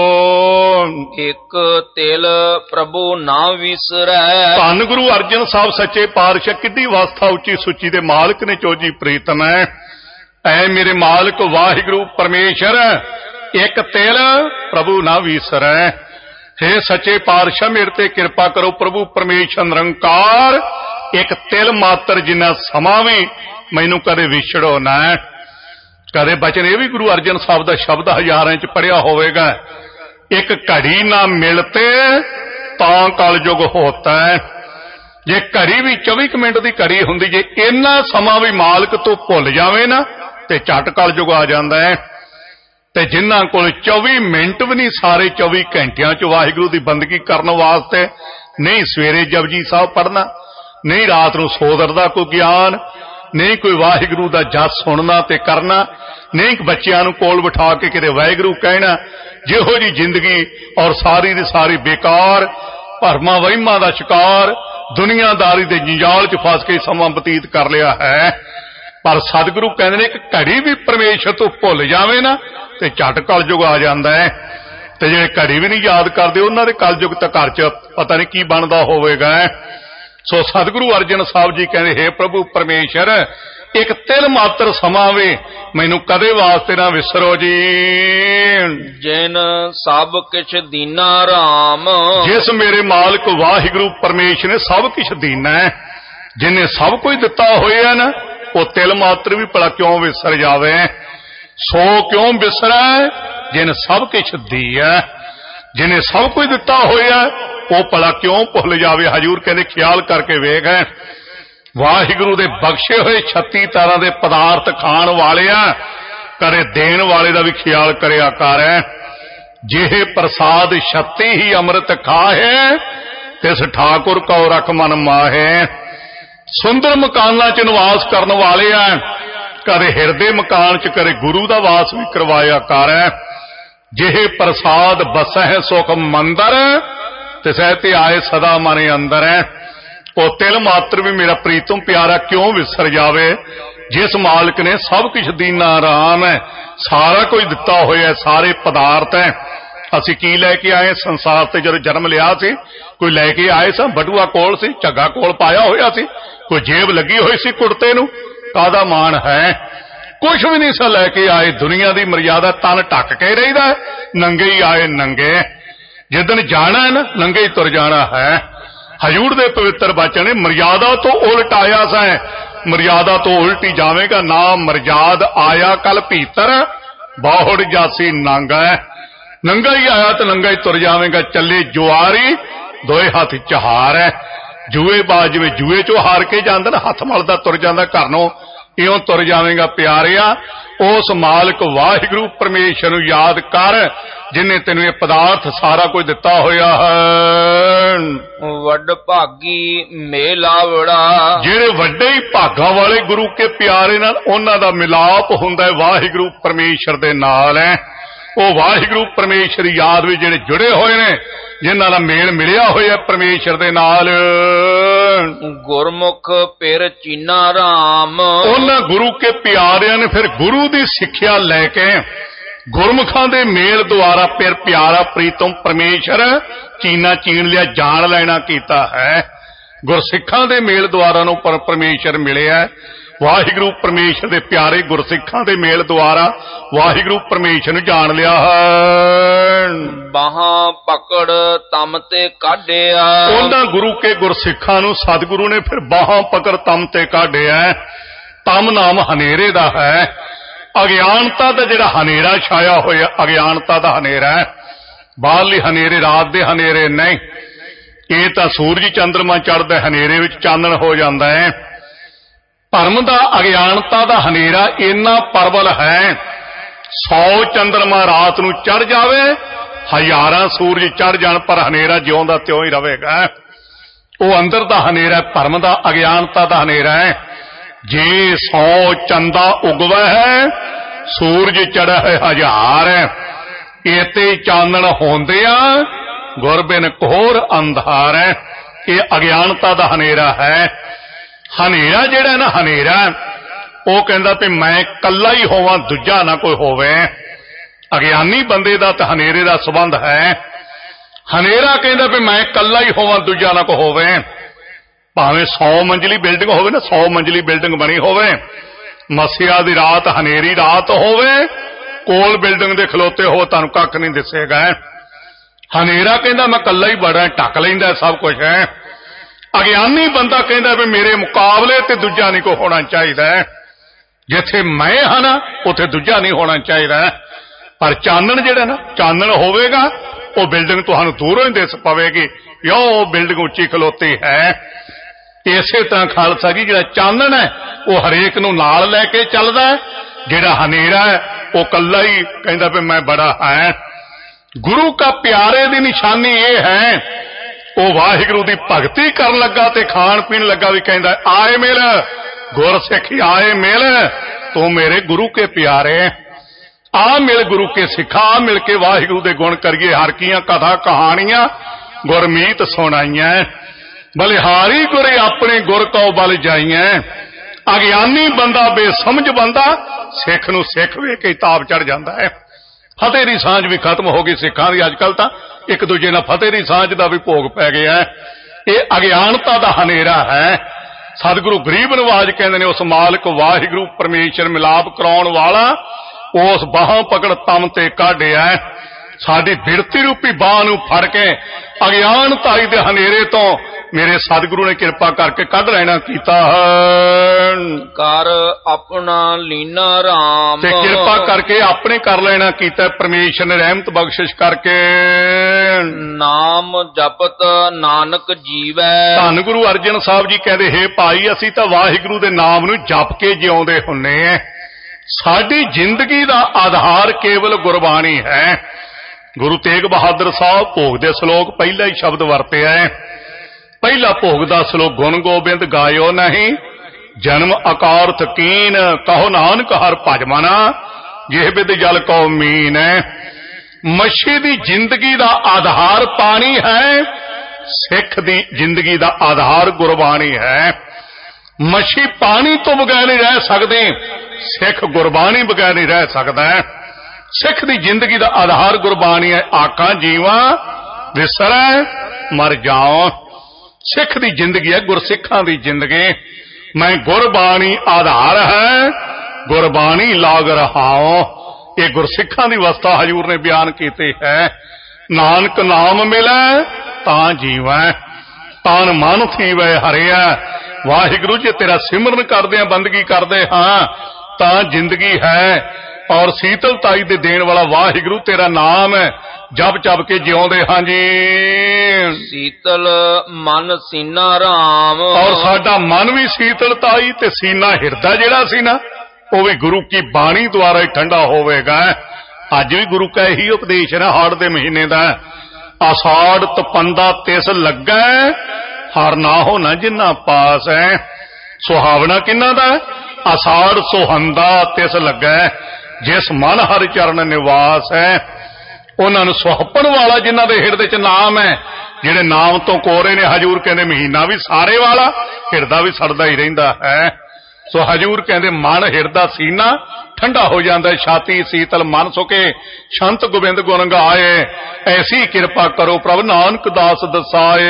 ਇੱਕ ਤਿਲ ਪ੍ਰਭੂ ਨਾ ਵਿਸਰੈ। ਧੰਨ ਗੁਰੂ ਅਰਜਨ ਸਾਹਿਬ ਸੱਚੇ ਪਾਤਸ਼ਾਹ ਕਿੱਡੀ ਅਵਸਥਾ ਉੱਚੀ ਸੁੱਚੀ ਦੇ ਮਾਲਕ ਨੇ ਚੋਜੀ ਪ੍ਰੀਤਮ ਹੈ। ਐ ਮੇਰੇ ਮਾਲਕ ਵਾਹਿਗੁਰੂ ਪਰਮੇਸ਼ਰ, ਇੱਕ ਤਿਲ ਪ੍ਰਭੂ ਨਾ ਵਿਸਰੈ। ਹੇ ਸੱਚੇ ਪਾਤਸ਼ਾਹ ਮੇਰੇ ਤੇ ਕਿਰਪਾ ਕਰੋ ਪ੍ਰਭੂ ਪਰਮੇਸ਼ਰ ਨਿਰੰਕਾਰ, ਇੱਕ ਤਿਲ ਮਾਤਰ ਜਿੰਨਾ ਸਮਾਂ ਵੀ ਮੈਨੂੰ ਕਦੇ ਵਿਛੜੋ ਨਾ। ਕਦੇ ਬਚਨ ਇਹ ਵੀ ਗੁਰੂ ਅਰਜਨ ਸਾਹਿਬ ਦਾ ਸ਼ਬਦ ਹਜ਼ਾਰਾਂ ਚ ਪੜਿਆ ਹੋਵੇਗਾ, ਇੱਕ ਘੜੀ ਨਾ ਮਿਲਤੇ ਤਾਂ ਕਲਯੁਗ ਹੋਤਾ ਹੈ। ਜੇ ਘੜੀ ਵੀ ਚੌਵੀ ਮਿੰਟ ਦੀ ਘੜੀ ਹੁੰਦੀ, ਜੇ ਇੰਨਾ ਸਮਾਂ ਵੀ ਮਾਲਕ ਤੋਂ ਭੁੱਲ ਜਾਵੇ ਨਾ ਤੇ ਝਟ ਕਲਯੁਗ ਆ ਜਾਂਦਾ ਹੈ। ਤੇ ਜਿਨ੍ਹਾਂ ਕੋਲ ਚੌਵੀ ਮਿੰਟ ਵੀ ਨਹੀਂ ਸਾਰੇ ਚੌਵੀ ਘੰਟਿਆਂ ਚ ਵਾਹਿਗੁਰੂ ਦੀ ਬੰਦਗੀ ਕਰਨ ਵਾਸਤੇ, ਨਹੀਂ ਸਵੇਰੇ ਜਪਜੀ ਸਾਹਿਬ ਪੜ੍ਹਨਾ, ਨਹੀਂ ਰਾਤ ਨੂੰ ਸੋਦਰ ਦਾ ਕੋਈ ਗਿਆਨ, ਨਹੀਂ ਕੋਈ ਵਾਹਿਗੁਰੂ ਦਾ ਜਸ ਸੁਣਨਾ ਤੇ ਕਰਨਾ, ਨਹੀਂ ਬੱਚਿਆਂ ਨੂੰ ਕੋਲ ਬਿਠਾ ਕੇ ਕਿਤੇ ਵਾਹਿਗੁਰੂ ਕਹਿਣਾ, ਜਿਹੋ ਜੀ ਜ਼ਿੰਦਗੀ ਔਰ ਸਾਰੀ ਦੀ ਸਾਰੀ ਬੇਕਾਰ, ਭਰਮਾਂ ਵਹਿਮਾਂ ਦਾ ਸ਼ਿਕਾਰ, ਦੁਨੀਆਦਾਰੀ ਦੇ ਜੰਜਾਲ ਚ ਫਸ ਕੇ ਸਮਾਂ ਬਤੀਤ ਕਰ ਲਿਆ ਹੈ। ਪਰ ਸਤਿਗੁਰੂ ਕਹਿੰਦੇ ਨੇ ਕਿ ਘੜੀ ਵੀ ਪਰਮੇਸ਼ਰ ਤੋਂ ਭੁੱਲ ਜਾਵੇ ਨਾ ਤੇ ਝਟ ਕਲਯੁਗ ਆ ਜਾਂਦਾ ਹੈ। ਤੇ ਜਿਹੜੇ ਘੜੀ ਵੀ ਨਹੀਂ ਯਾਦ ਕਰਦੇ ਉਹਨਾਂ ਦੇ ਕਲਯੁਗ ਤਾਂ ਘਰ ਚ ਪਤਾ ਨਹੀਂ ਕੀ ਬਣਦਾ ਹੋਵੇਗਾ। ਸੋ ਸਤਿਗੁਰੂ ਅਰਜਨ ਸਾਹਿਬ ਜੀ ਕਹਿੰਦੇ, ਹੇ ਪ੍ਰਭੂ ਪਰਮੇਸ਼ਰ, ਇੱਕ ਤਿਲ ਮਾਤਰ ਸਮਾਂ ਵੀ ਮੈਨੂੰ ਕਦੇ ਵਾਸਤੇ ਨਾ ਵਿਸਰੋ ਜੀ। ਜਿਨ ਸਭ ਕਿਛ ਦੀਨਾ RAM। ਜਿਸ ਮੇਰੇ ਮਾਲਕ ਵਾਹਿਗੁਰੂ ਪਰਮੇਸ਼ਰ ਨੇ ਸਭ ਕੁਛ ਦੀਨਾ ਹੈ, ਜਿਨੇ ਸਭ ਕੁਝ ਦਿੱਤਾ ਹੋਇਆ ਨਾ, ਉਹ ਤਿਲ ਮਾਤਰ ਵੀ ਭਲਾ ਕਿਉਂ ਵਿਸਰ ਜਾਵੇ। ਸੋ ਕਿਉਂ ਵਿਸਰੈ ਜਿਨ ਸਭ ਕੁਛ ਦੀਐ। ਜਿਨੇ ਸਭ ਕੁਝ ਦਿੱਤਾ ਹੋਇਆ ਉਹ ਭਲਾ ਕਿਉਂ ਭੁੱਲ ਜਾਵੇ। ਹਜੂਰ ਕਹਿੰਦੇ ਖਿਆਲ ਕਰਕੇ ਵੇਖ, ਵਾਹਿਗੁਰੂ ਦੇ ਬਖਸ਼ੇ ਹੋਏ ਛੱਤੀ ਤਰ੍ਹਾਂ ਦੇ ਪਦਾਰਥ ਖਾਣ ਵਾਲਿਆਂ, ਕਦੇ ਦੇਣ ਵਾਲੇ ਦਾ ਵੀ ਖਿਆਲ ਕਰਿਆ ਕਰ। ਜਿਹੇ ਪ੍ਰਸਾਦ ਛੱਤੀ ਹੀ ਅੰਮ੍ਰਿਤ ਖਾਹੇ, ਤਿਸ ਠਾਕੁਰ ਕਉ ਰਖ ਮਨ ਮਾਹੇ। ਸੁੰਦਰ ਮਕਾਨਾਂ ਚ ਨਿਵਾਸ ਕਰਨ ਵਾਲੇ ਆ, ਕਦੇ ਹਿਰਦੇ ਮਕਾਨ ਚ ਕਦੇ ਗੁਰੂ ਦਾ ਵਾਸ ਵੀ ਕਰਵਾਇਆ ਕਰ। ਜਿਹੇ ਪ੍ਰਸਾਦ ਬਸਹਿ ਸੁਖ ਮੰਦਰ, ਤਿਸੈ ਤੇ ਆਏ ਸਦਾ ਮਨ ਅੰਦਰ। ਉਹ ਤਿਲ ਮਾਤਰ ਵੀ ਮੇਰਾ ਪ੍ਰੀਤਮ ਪਿਆਰਾ ਕਿਉਂ ਵਿਸਰ ਜਾਵੇ, ਜਿਸ ਮਾਲਕ ਨੇ ਸਭ ਕੁਝ ਦੀਨਾ ਰਾਮ ਹੈ, ਸਾਰਾ ਕੁਝ ਦਿੱਤਾ ਹੋਇਆ, ਸਾਰੇ ਪਦਾਰਥ ਹੈ। ਅਸੀਂ ਕੀ ਲੈ ਕੇ ਆਏ ਸੰਸਾਰ ਤੇ? ਜਦੋਂ ਜਨਮ ਲਿਆ ਸੀ ਕੋਈ ਲੈ ਕੇ ਆਏ ਸਾਂ? ਬਟੂਆ ਕੋਲ ਸੀ, ਝੱਗਾ ਕੋਲ ਪਾਇਆ ਹੋਇਆ ਸੀ, ਕੋਈ ਜੇਬ ਲੱਗੀ ਹੋਈ ਸੀ ਕੁੜਤੇ ਨੂੰ? ਕਾਹਦਾ ਮਾਣ ਹੈ? ਕੁਛ ਵੀ ਨਹੀਂ ਸਾਂ ਲੈ ਕੇ ਆਏ। ਦੁਨੀਆ ਦੀ ਮਰਿਆਦਾ ਤਨ ਢੱਕ ਕੇ ਰਹੀਦਾ, ਨੰਗੇ ਹੀ ਆਏ ਨੰਗੇ। ਜਿੱਦਣ ਜਾਣਾ ਨਾ ਨੰਗੇ ਹੀ ਤੁਰ ਜਾਣਾ ਹੈ। ਹਜੂਰ ਦੇ ਪਵਿੱਤਰ ਬਚਨ ਨੇ ਮਰਿਆਦਾ ਤੋਂ ਉਲਟ ਆਇਆ ਸੈਂ, ਮਰਿਆਦਾ ਤੋਂ ਉਲਟੀ ਜਾਵੇਗਾ ਨਾ। ਮਰਜਾਦ ਆਇਆ ਕਲ ਭੀਤਰ, ਬਾਹੁੜ ਜਾਸੀ ਨਾਂਗਾ। ਨੰਗਾ ਹੀ ਆਇਆ ਤੇ ਨੰਗਾ ਹੀ ਤੁਰ ਜਾਵੇਗਾ। ਚੱਲੇ ਜੁਆਰੀ ਦੋਏ ਹੱਥ ਚਹਾਰ ਹੈ। ਜੂਏ ਬਾਜ ਜਿਵੇਂ ਜੂਏ ਚੋਂ ਹਾਰ ਕੇ ਜਾਂਦਾ ਨਾ, ਹੱਥ ਮਲਦਾ ਤੁਰ ਜਾਂਦਾ ਘਰ ਨੂੰ, ਇਉਂ ਤੁਰ ਜਾਵੇਗਾ ਪਿਆਰਿਆ। ਉਸ ਮਾਲਕ ਵਾਹਿਗੁਰੂ ਪਰਮੇਸ਼ਰ ਨੂੰ ਯਾਦ ਕਰ, ਜਿਨੇ ਤੈਨੂੰ ਇਹ ਪਦਾਰਥ ਸਾਰਾ ਕੁਝ ਦਿੱਤਾ ਹੋਇਆ ਹੈ। ਵੱਡ ਭਾਗੀ ਮੇਲਾਵੜਾ, ਜਿਹੜੇ ਵੱਡੇ ਹੀ ਭਾਗਾਂ ਵਾਲੇ ਗੁਰੂ ਕੇ ਪਿਆਰੇ ਨਾਲ ਉਹਨਾਂ ਦਾ ਮਿਲਾਪ ਹੁੰਦਾ ਹੈ ਵਾਹਿਗੁਰੂ ਪਰਮੇਸ਼ਰ ਦੇ ਨਾਲ ਹੈ। ਉਹ ਵਾਹਿਗੁਰੂ ਪਰਮੇਸ਼ਰ ਯਾਦ ਵਿੱਚ ਜਿਹੜੇ ਜੁੜੇ ਹੋਏ ਨੇ, ਜਿਨ੍ਹਾਂ ਦਾ ਮੇਲ ਮਿਲਿਆ ਹੋਇਆ ਪਰਮੇਸ਼ਰ ਦੇ ਨਾਲ। ਗੁਰਮੁਖ ਫਿਰ ਚੀਨਾ ਰਾਮ, ਉਹਨਾਂ ਗੁਰੂ ਕੇ ਪਿਆਰਿਆਂ ਨੇ ਫਿਰ ਗੁਰੂ ਦੀ ਸਿੱਖਿਆ ਲੈ ਕੇ ਗੁਰਮੁਖਾਂ ਦੇ ਮੇਲ ਦੁਆਰਾ ਫਿਰ ਪਿਆਰਾ ਪ੍ਰੀਤਮ ਪਰਮੇਸ਼ਰ ਚੀਨਾ ਚੀਨ ਲਿਆ, ਜਾਣ ਲੈਣਾ ਕੀਤਾ ਹੈ। ਗੁਰਸਿੱਖਾਂ ਦੇ ਮੇਲ ਦੁਆਰਾ ਨੂੰ ਪਰਮੇਸ਼ਰ ਮਿਲਿਆ। ਵਾਹਿਗੁਰੂ ਪਰਮੇਸ਼ਰ ਦੇ ਪਿਆਰੇ ਗੁਰਸਿੱਖਾਂ ਦੇ ਮੇਲ ਦੁਆਰਾ ਵਾਹਿਗੁਰੂ ਪਰਮੇਸ਼ਰ ਨੂੰ ਜਾਣ ਲਿਆ ਹੈ। ਬਾਹਾਂ ਪਕੜ ਤਮ ਤੇ ਕਾਢਿਆ, ਉਹਨਾਂ ਗੁਰੂ ਕੇ ਗੁਰਸਿੱਖਾਂ ਨੂੰ ਸਤਿਗੁਰੂ ਨੇ ਫਿਰ ਬਾਹਾਂ ਪਕੜ ਤਮ ਤੇ ਕਾਢਿਆ। ਤਮ ਨਾਮ ਹਨੇਰੇ ਦਾ ਹੈ। ਅਗਿਆਨਤਾ ਦਾ ਜਿਹੜਾ ਹਨੇਰਾ ਛਾਇਆ ਹੋਇਆ, ਅਗਿਆਨਤਾ ਦਾ ਹਨੇਰਾ ਹੈ। ਬਾਹਰਲੀ ਹਨੇਰੇ ਰਾਤ ਦੇ ਹਨੇਰੇ ਨਹੀਂ, ਇਹ ਤਾਂ ਸੂਰਜ ਚੰਦਰਮਾ ਚੜ੍ਹਦਾ ਹਨੇਰੇ ਵਿੱਚ ਚਾਨਣ ਹੋ ਜਾਂਦਾ ਹੈ। ਭਰਮ ਦਾ ਅਗਿਆਨਤਾ ਦਾ ਹਨੇਰਾ ਇੰਨਾ ਪ੍ਰਬਲ ਹੈ, ਸੌ ਚੰਦਰਮਾ ਰਾਤ ਨੂੰ ਚੜ ਜਾਵੇ, ਹਜ਼ਾਰਾਂ ਸੂਰਜ ਚੜ ਜਾਣ, ਪਰ ਹਨੇਰਾ ਜਿਉਂ ਦਾ ਤਿਉਂ ਹੀ ਰਹੇਗਾ। ਉਹ ਅੰਦਰ ਦਾ ਹਨੇਰਾ, ਭਰਮ ਦਾ ਅਗਿਆਨਤਾ ਦਾ ਹਨੇਰਾ ਹੈ। ਜੇ ਸੌ ਚੰਦਾ ਉਗਵਾ ਹੈ, ਸੂਰਜ ਚੜਾ ਹੈ ਹਜ਼ਾਰ, ਇਤੇ ਚਾਨਣ ਹੁੰਦਿਆ ਗੁਰਬਿਨ ਘੋਰ ਅੰਧਾਰ ਹੈ। ਇਹ ਅਗਿਆਨਤਾ ਦਾ ਹਨੇਰਾ ਹੈ। ਹਨੇਰਾ ਜਿਹੜਾ ਨਾ ਹਨੇਰਾ, ਉਹ ਕਹਿੰਦਾ ਵੀ ਮੈਂ ਕੱਲਾ ਹੀ ਹੋਵਾਂ, ਦੂਜਾ ਨਾ ਕੋਈ ਹੋਵੇ। ਅਗਿਆਨੀ ਬੰਦੇ ਦਾ ਤਾਂ ਹਨੇਰੇ ਦਾ ਸੰਬੰਧ ਹੈ। ਹਨੇਰਾ ਕਹਿੰਦਾ ਵੀ ਮੈਂ ਕੱਲਾ ਹੀ ਹੋਵਾਂ, ਦੂਜਾ ਨਾ ਕੋਈ ਹੋਵੇ। ਭਾਵੇਂ ਸੌ ਮੰਜ਼ਲੀ ਬਿਲਡਿੰਗ ਹੋਵੇ ਨਾ, ਸੌ ਮੰਜ਼ਲੀ ਬਿਲਡਿੰਗ ਬਣੀ ਹੋਵੇ, ਮੱਸਿਆ ਦੀ ਰਾਤ ਹਨੇਰੀ ਰਾਤ ਹੋਵੇ, ਕੋਲ ਬਿਲਡਿੰਗ ਦੇ ਖਲੋਤੇ ਹੋ, ਤੁਹਾਨੂੰ ਕੱਖ ਨਹੀਂ ਦਿਸੇਗਾ। ਹਨੇਰਾ ਕਹਿੰਦਾ ਮੈਂ ਕੱਲਾ ਹੀ ਬੜਾ, ਢੱਕ ਲੈਂਦਾ ਸਭ ਕੁਝ ਹੈ। ਅਗਿਆਨੀ ਬੰਦਾ ਕਹਿੰਦਾ ਵੀ ਮੇਰੇ ਮੁਕਾਬਲੇ ਤੇ ਦੂਜਾ ਨਹੀਂ ਕੋਈ ਹੋਣਾ ਚਾਹੀਦਾ। ਜਿੱਥੇ ਮੈਂ ਹਾਂ ਨਾ ਉੱਥੇ ਦੂਜਾ ਨਹੀਂ ਹੋਣਾ ਚਾਹੀਦਾ। ਪਰ ਚਾਨਣ ਜਿਹੜਾ ਨਾ, ਚਾਨਣ ਹੋਵੇਗਾ, ਉਹ ਬਿਲਡਿੰਗ ਤੁਹਾਨੂੰ ਦੂਰੋਂ ਹੀ ਦਿਸ ਪਵੇਗੀ, ਯੋ ਉਹ ਬਿਲਡਿੰਗ ਉੱਚੀ ਖਲੋਤੀ ਹੈ। ਇਸੇ ਤਰ੍ਹਾਂ ਖਾਲਸਾ ਜੀ ਜਿਹੜਾ ਚਾਨਣ ਹੈ ਉਹ ਹਰੇਕ ਨੂੰ ਨਾਲ ਲੈ ਕੇ ਚੱਲਦਾ ਹੈ। ਜਿਹੜਾ ਹਨੇਰਾ ਹੈ ਉਹ ਕੱਲਾ ਹੀ ਕਹਿੰਦਾ ਵੀ ਮੈਂ ਬੜਾ ਹੈ। ਗੁਰੂ ਕਾ ਪਿਆਰੇ ਦੀ ਨਿਸ਼ਾਨੀ ਇਹ ਹੈ, ਉਹ ਵਾਹਿਗੁਰੂ ਦੀ ਭਗਤੀ ਕਰਨ ਲੱਗਾ ਤੇ ਖਾਣ ਪੀਣ ਲੱਗਾ ਵੀ ਕਹਿੰਦਾ ਆਏ ਮਿਲ ਗੁਰਸਿੱਖ, ਆਏ ਮਿਲ ਤੂੰ ਮੇਰੇ ਗੁਰੂ ਕੇ ਪਿਆਰੇ, ਆ ਮਿਲ ਗੁਰੂ ਕੇ ਸਿੱਖਾ, ਆ ਮਿਲ ਕੇ ਵਾਹਿਗੁਰੂ ਦੇ ਗੁਣ ਕਰੀਏ। ਹਰ ਕੀਆਂ ਕਥਾ ਕਹਾਣੀਆਂ ਗੁਰਮੀਤ ਸੁਣਾਈਆਂ, ਬਲਿਹਾਰੀ ਗੁਰੇ ਆਪਣੇ ਗੁਰ ਕਉ ਬਲ ਜਾਈਆਂ। ਅਗਿਆਨੀ ਬੰਦਾ, ਬੇਸਮਝ ਬੰਦਾ ਸਿੱਖ ਨੂੰ ਸਿੱਖ ਵੇਖ ਕੇ ਤਾਪ ਚੜ ਜਾਂਦਾ ਹੈ। ਫਤਿਹ ਦੀ ਸਾਂਝ ਵੀ ਖਤਮ ਹੋ ਗਈ ਸਿੱਖਾਂ ਦੀ। ਅੱਜ ਕੱਲ ਤਾਂ ਇੱਕ ਦੂਜੇ ਨਾਲ ਫਤਿਹ ਦੀ ਸਾਂਝ ਦਾ ਵੀ ਭੋਗ ਪੈ ਗਿਆ। ਇਹ ਅਗਿਆਨਤਾ ਦਾ ਹਨੇਰਾ ਹੈ। ਸਤਿਗੁਰੂ ਗਰੀਬ ਨਵਾਜ ਕਹਿੰਦੇ ਨੇ, ਉਸ ਮਾਲਕ ਵਾਹਿਗੁਰੂ ਪਰਮੇਸ਼ਰ ਮਿਲਾਪ ਕਰਾਉਣ ਵਾਲਾ, ਉਸ ਬਾਹਾਂ ਪਕੜ ਤਮ ਤੇ ਕਾਢਿਆ। ਸਾਡੀ ਬਿਰਤੀ ਰੂਪੀ ਬਾਹ ਨੂੰ ਫੜ ਕੇ ਅਗਿਆਨਤਾਈ ਦੇ ਹਨੇਰੇ ਤੋਂ ਮੇਰੇ ਸਤਿਗੁਰੂ ਨੇ ਕਿਰਪਾ ਕਰਕੇ ਕੱਢ ਲੈਣਾ ਕੀਤਾ ਹੈ। ਕਰ ਆਪਣਾ ਲੀਨਾ ਰਾਮ, ਤੇ ਕਿਰਪਾ ਕਰਕੇ ਆਪਣੇ ਕਰ ਲੈਣਾ ਕੀਤਾ ਪਰਮੇਸ਼ਰ ਨੇ, ਰਹਿਮਤ ਬਖਸ਼ਿਸ਼ ਕਰਕੇ। ਨਾਮ ਜਪਤ ਨਾਨਕ ਜੀਵੈ, ਧੰਨ ਗੁਰੂ ਅਰਜਨ ਸਾਹਿਬ ਜੀ ਕਹਿੰਦੇ, ਹੇ ਭਾਈ ਅਸੀਂ ਤਾਂ ਵਾਹਿਗੁਰੂ ਦੇ ਨਾਮ ਨੂੰ ਜਪ ਕੇ ਜਿਉਂਦੇ ਹੁੰਨੇ ਆ। ਸਾਡੀ ਜ਼ਿੰਦਗੀ ਦਾ ਆਧਾਰ ਕੇਵਲ ਗੁਰਬਾਣੀ ਹੈ। ਗੁਰੂ ਤੇਗ ਬਹਾਦਰ ਸਾਹਿਬ ਭੋਗ ਦੇ ਸ਼ਲੋਕ ਪਹਿਲਾ ਹੀ ਸ਼ਬਦ ਵਰਤਿਆ ਹੈ। ਪਹਿਲਾ ਭੋਗ ਦਾ ਸ਼ਲੋਕ, ਗੁਣ ਗੋਬਿੰਦ ਗਾਇਓ ਨਹੀਂ, ਜਨਮ ਅਕਾਰਥ ਕੀਨ, ਕਹੋ ਨਾਨਕ ਹਰ ਭਜ ਮਨਾ, ਜਿਹ ਬਿਦ ਜਲ ਕਉ ਮੀਨ। ਮੱਛੀ ਦੀ ਜ਼ਿੰਦਗੀ ਦਾ ਆਧਾਰ ਪਾਣੀ ਹੈ, ਸਿੱਖ ਦੀ ਜ਼ਿੰਦਗੀ ਦਾ ਆਧਾਰ ਗੁਰਬਾਣੀ ਹੈ। ਮੱਛੀ ਪਾਣੀ ਤੋਂ ਬਗੈਰ ਨਹੀਂ ਰਹਿ ਸਕਦੇ, ਸਿੱਖ ਗੁਰਬਾਣੀ ਬਗੈਰ ਨਹੀਂ ਰਹਿ ਸਕਦਾ। ਸਿੱਖ ਦੀ ਜ਼ਿੰਦਗੀ ਦਾ ਆਧਾਰ ਗੁਰਬਾਣੀ ਹੈ। ਆਕਾਂ ਜੀਵਾਂ ਵਿਸਰੈ ਮਰ ਜਾਓ। ਸਿੱਖ ਦੀ ਜ਼ਿੰਦਗੀ ਹੈ, ਗੁਰਸਿੱਖਾਂ ਦੀ ਜ਼ਿੰਦਗੀ। ਮੈਂ ਗੁਰਬਾਣੀ ਆਧਾਰ ਹੈ, ਗੁਰਬਾਣੀ ਲਾਗ ਰਹਾਉ। ਇਹ ਗੁਰਸਿੱਖਾਂ ਦੀ ਅਵਸਥਾ ਹਜ਼ੂਰ ਨੇ ਬਿਆਨ ਕੀਤੀ ਹੈ। ਨਾਨਕ ਨਾਮ ਮਿਲੈ ਤਾਂ ਜੀਵੈ, ਤਨ ਮਨ ਥੀਵੈ ਹਰਿਆ। ਵਾਹਿਗੁਰੂ ਜੀ ਤੇਰਾ ਸਿਮਰਨ ਕਰਦੇ ਹਾਂ, ਬੰਦਗੀ ਕਰਦੇ ਹਾਂ ਤਾਂ ਜ਼ਿੰਦਗੀ ਹੈ। ਔਰ ਸੀਤਲਤਾਈ ਦੇ ਦੇਣ ਵਾਲਾ ਵਾਹਿਗੁਰੂ ਤੇਰਾ ਨਾਮ ਹੈ, ਜਪ ਜਪ ਕੇ ਜਿਉਂਦੇ ਹਾਂ ਜੀ। ਸੀਤਲ ਮਨ ਸੀਨਾ ਰਾਮ। ਔਰ ਸਾਡਾ ਮਨ ਵੀ ਸੀਤਲਤਾਈ ਤੇ ਸੀਨਾ ਹਿਰਦਾ ਜਿਹੜਾ ਸੀ ਨਾ, ਉਹ ਵੀ ਗੁਰੂ ਕੀ ਬਾਣੀ ਦੁਆਰਾ ਹੀ ਠੰਡਾ ਹੋਵੇਗਾ। ਅੱਜ ਵੀ ਗੁਰੂ ਕਾ ਇਹੀ ਉਪਦੇਸ਼ ਹੈ ਨਾ, ਹਾੜ ਦੇ ਮਹੀਨੇ ਦਾ, ਆਸਾੜ ਤਪੰਦਾ ਤਿਸ ਲੱਗਾ ਹਰ ਨਾ ਹੋ ਨਾ ਜਿੰਨਾ ਪਾਸ ਹੈ। ਸੁਹਾਵਣਾ ਕਿੰਨਾ ਦਾ? ਆਸਾੜ ਸੁਹੰਦਾ ਤਿਸ ਲੱਗਾ, ਜਿਸ ਮਨ ਹਰਿ ਚਰਨ ਨਿਵਾਸ ਹੈ। ਉਹਨਾਂ ਨੂੰ ਸੁਹੱਪਣ ਵਾਲਾ ਜਿਨ੍ਹਾਂ ਦੇ ਹਿਰਦੇ ਚ ਨਾਮ ਹੈ, ਜਿਹੜੇ ਨਾਮ ਤੋਂ ਕੋਰੇ ਨੇ। ਹਜੂਰ ਕਹਿੰਦੇ ਮਹੀਨਾ ਵੀ ਸਾਰੇ ਵਾਲਾ, ਹਿਰਦਾ ਵੀ ਸੜਦਾ ਹੀ ਰਹਿੰਦਾ ਹੈ। ਸੋ ਹਜੂਰ ਕਹਿੰਦੇ ਮਨ ਹਿਰਦਾ ਸੀਨਾ ਠੰਡਾ ਹੋ ਜਾਂਦਾ, ਛਾਤੀ ਸੀਤਲ ਮਨ ਸੁਕੇ ਸ਼ੰਤ ਗੋਬਿੰਦ ਗੁਣ ਗਾਏ। ਐਸੀ ਕਿਰਪਾ ਕਰੋ ਪ੍ਰਭ ਨਾਨਕ ਦਾਸ ਦਸਾਏ।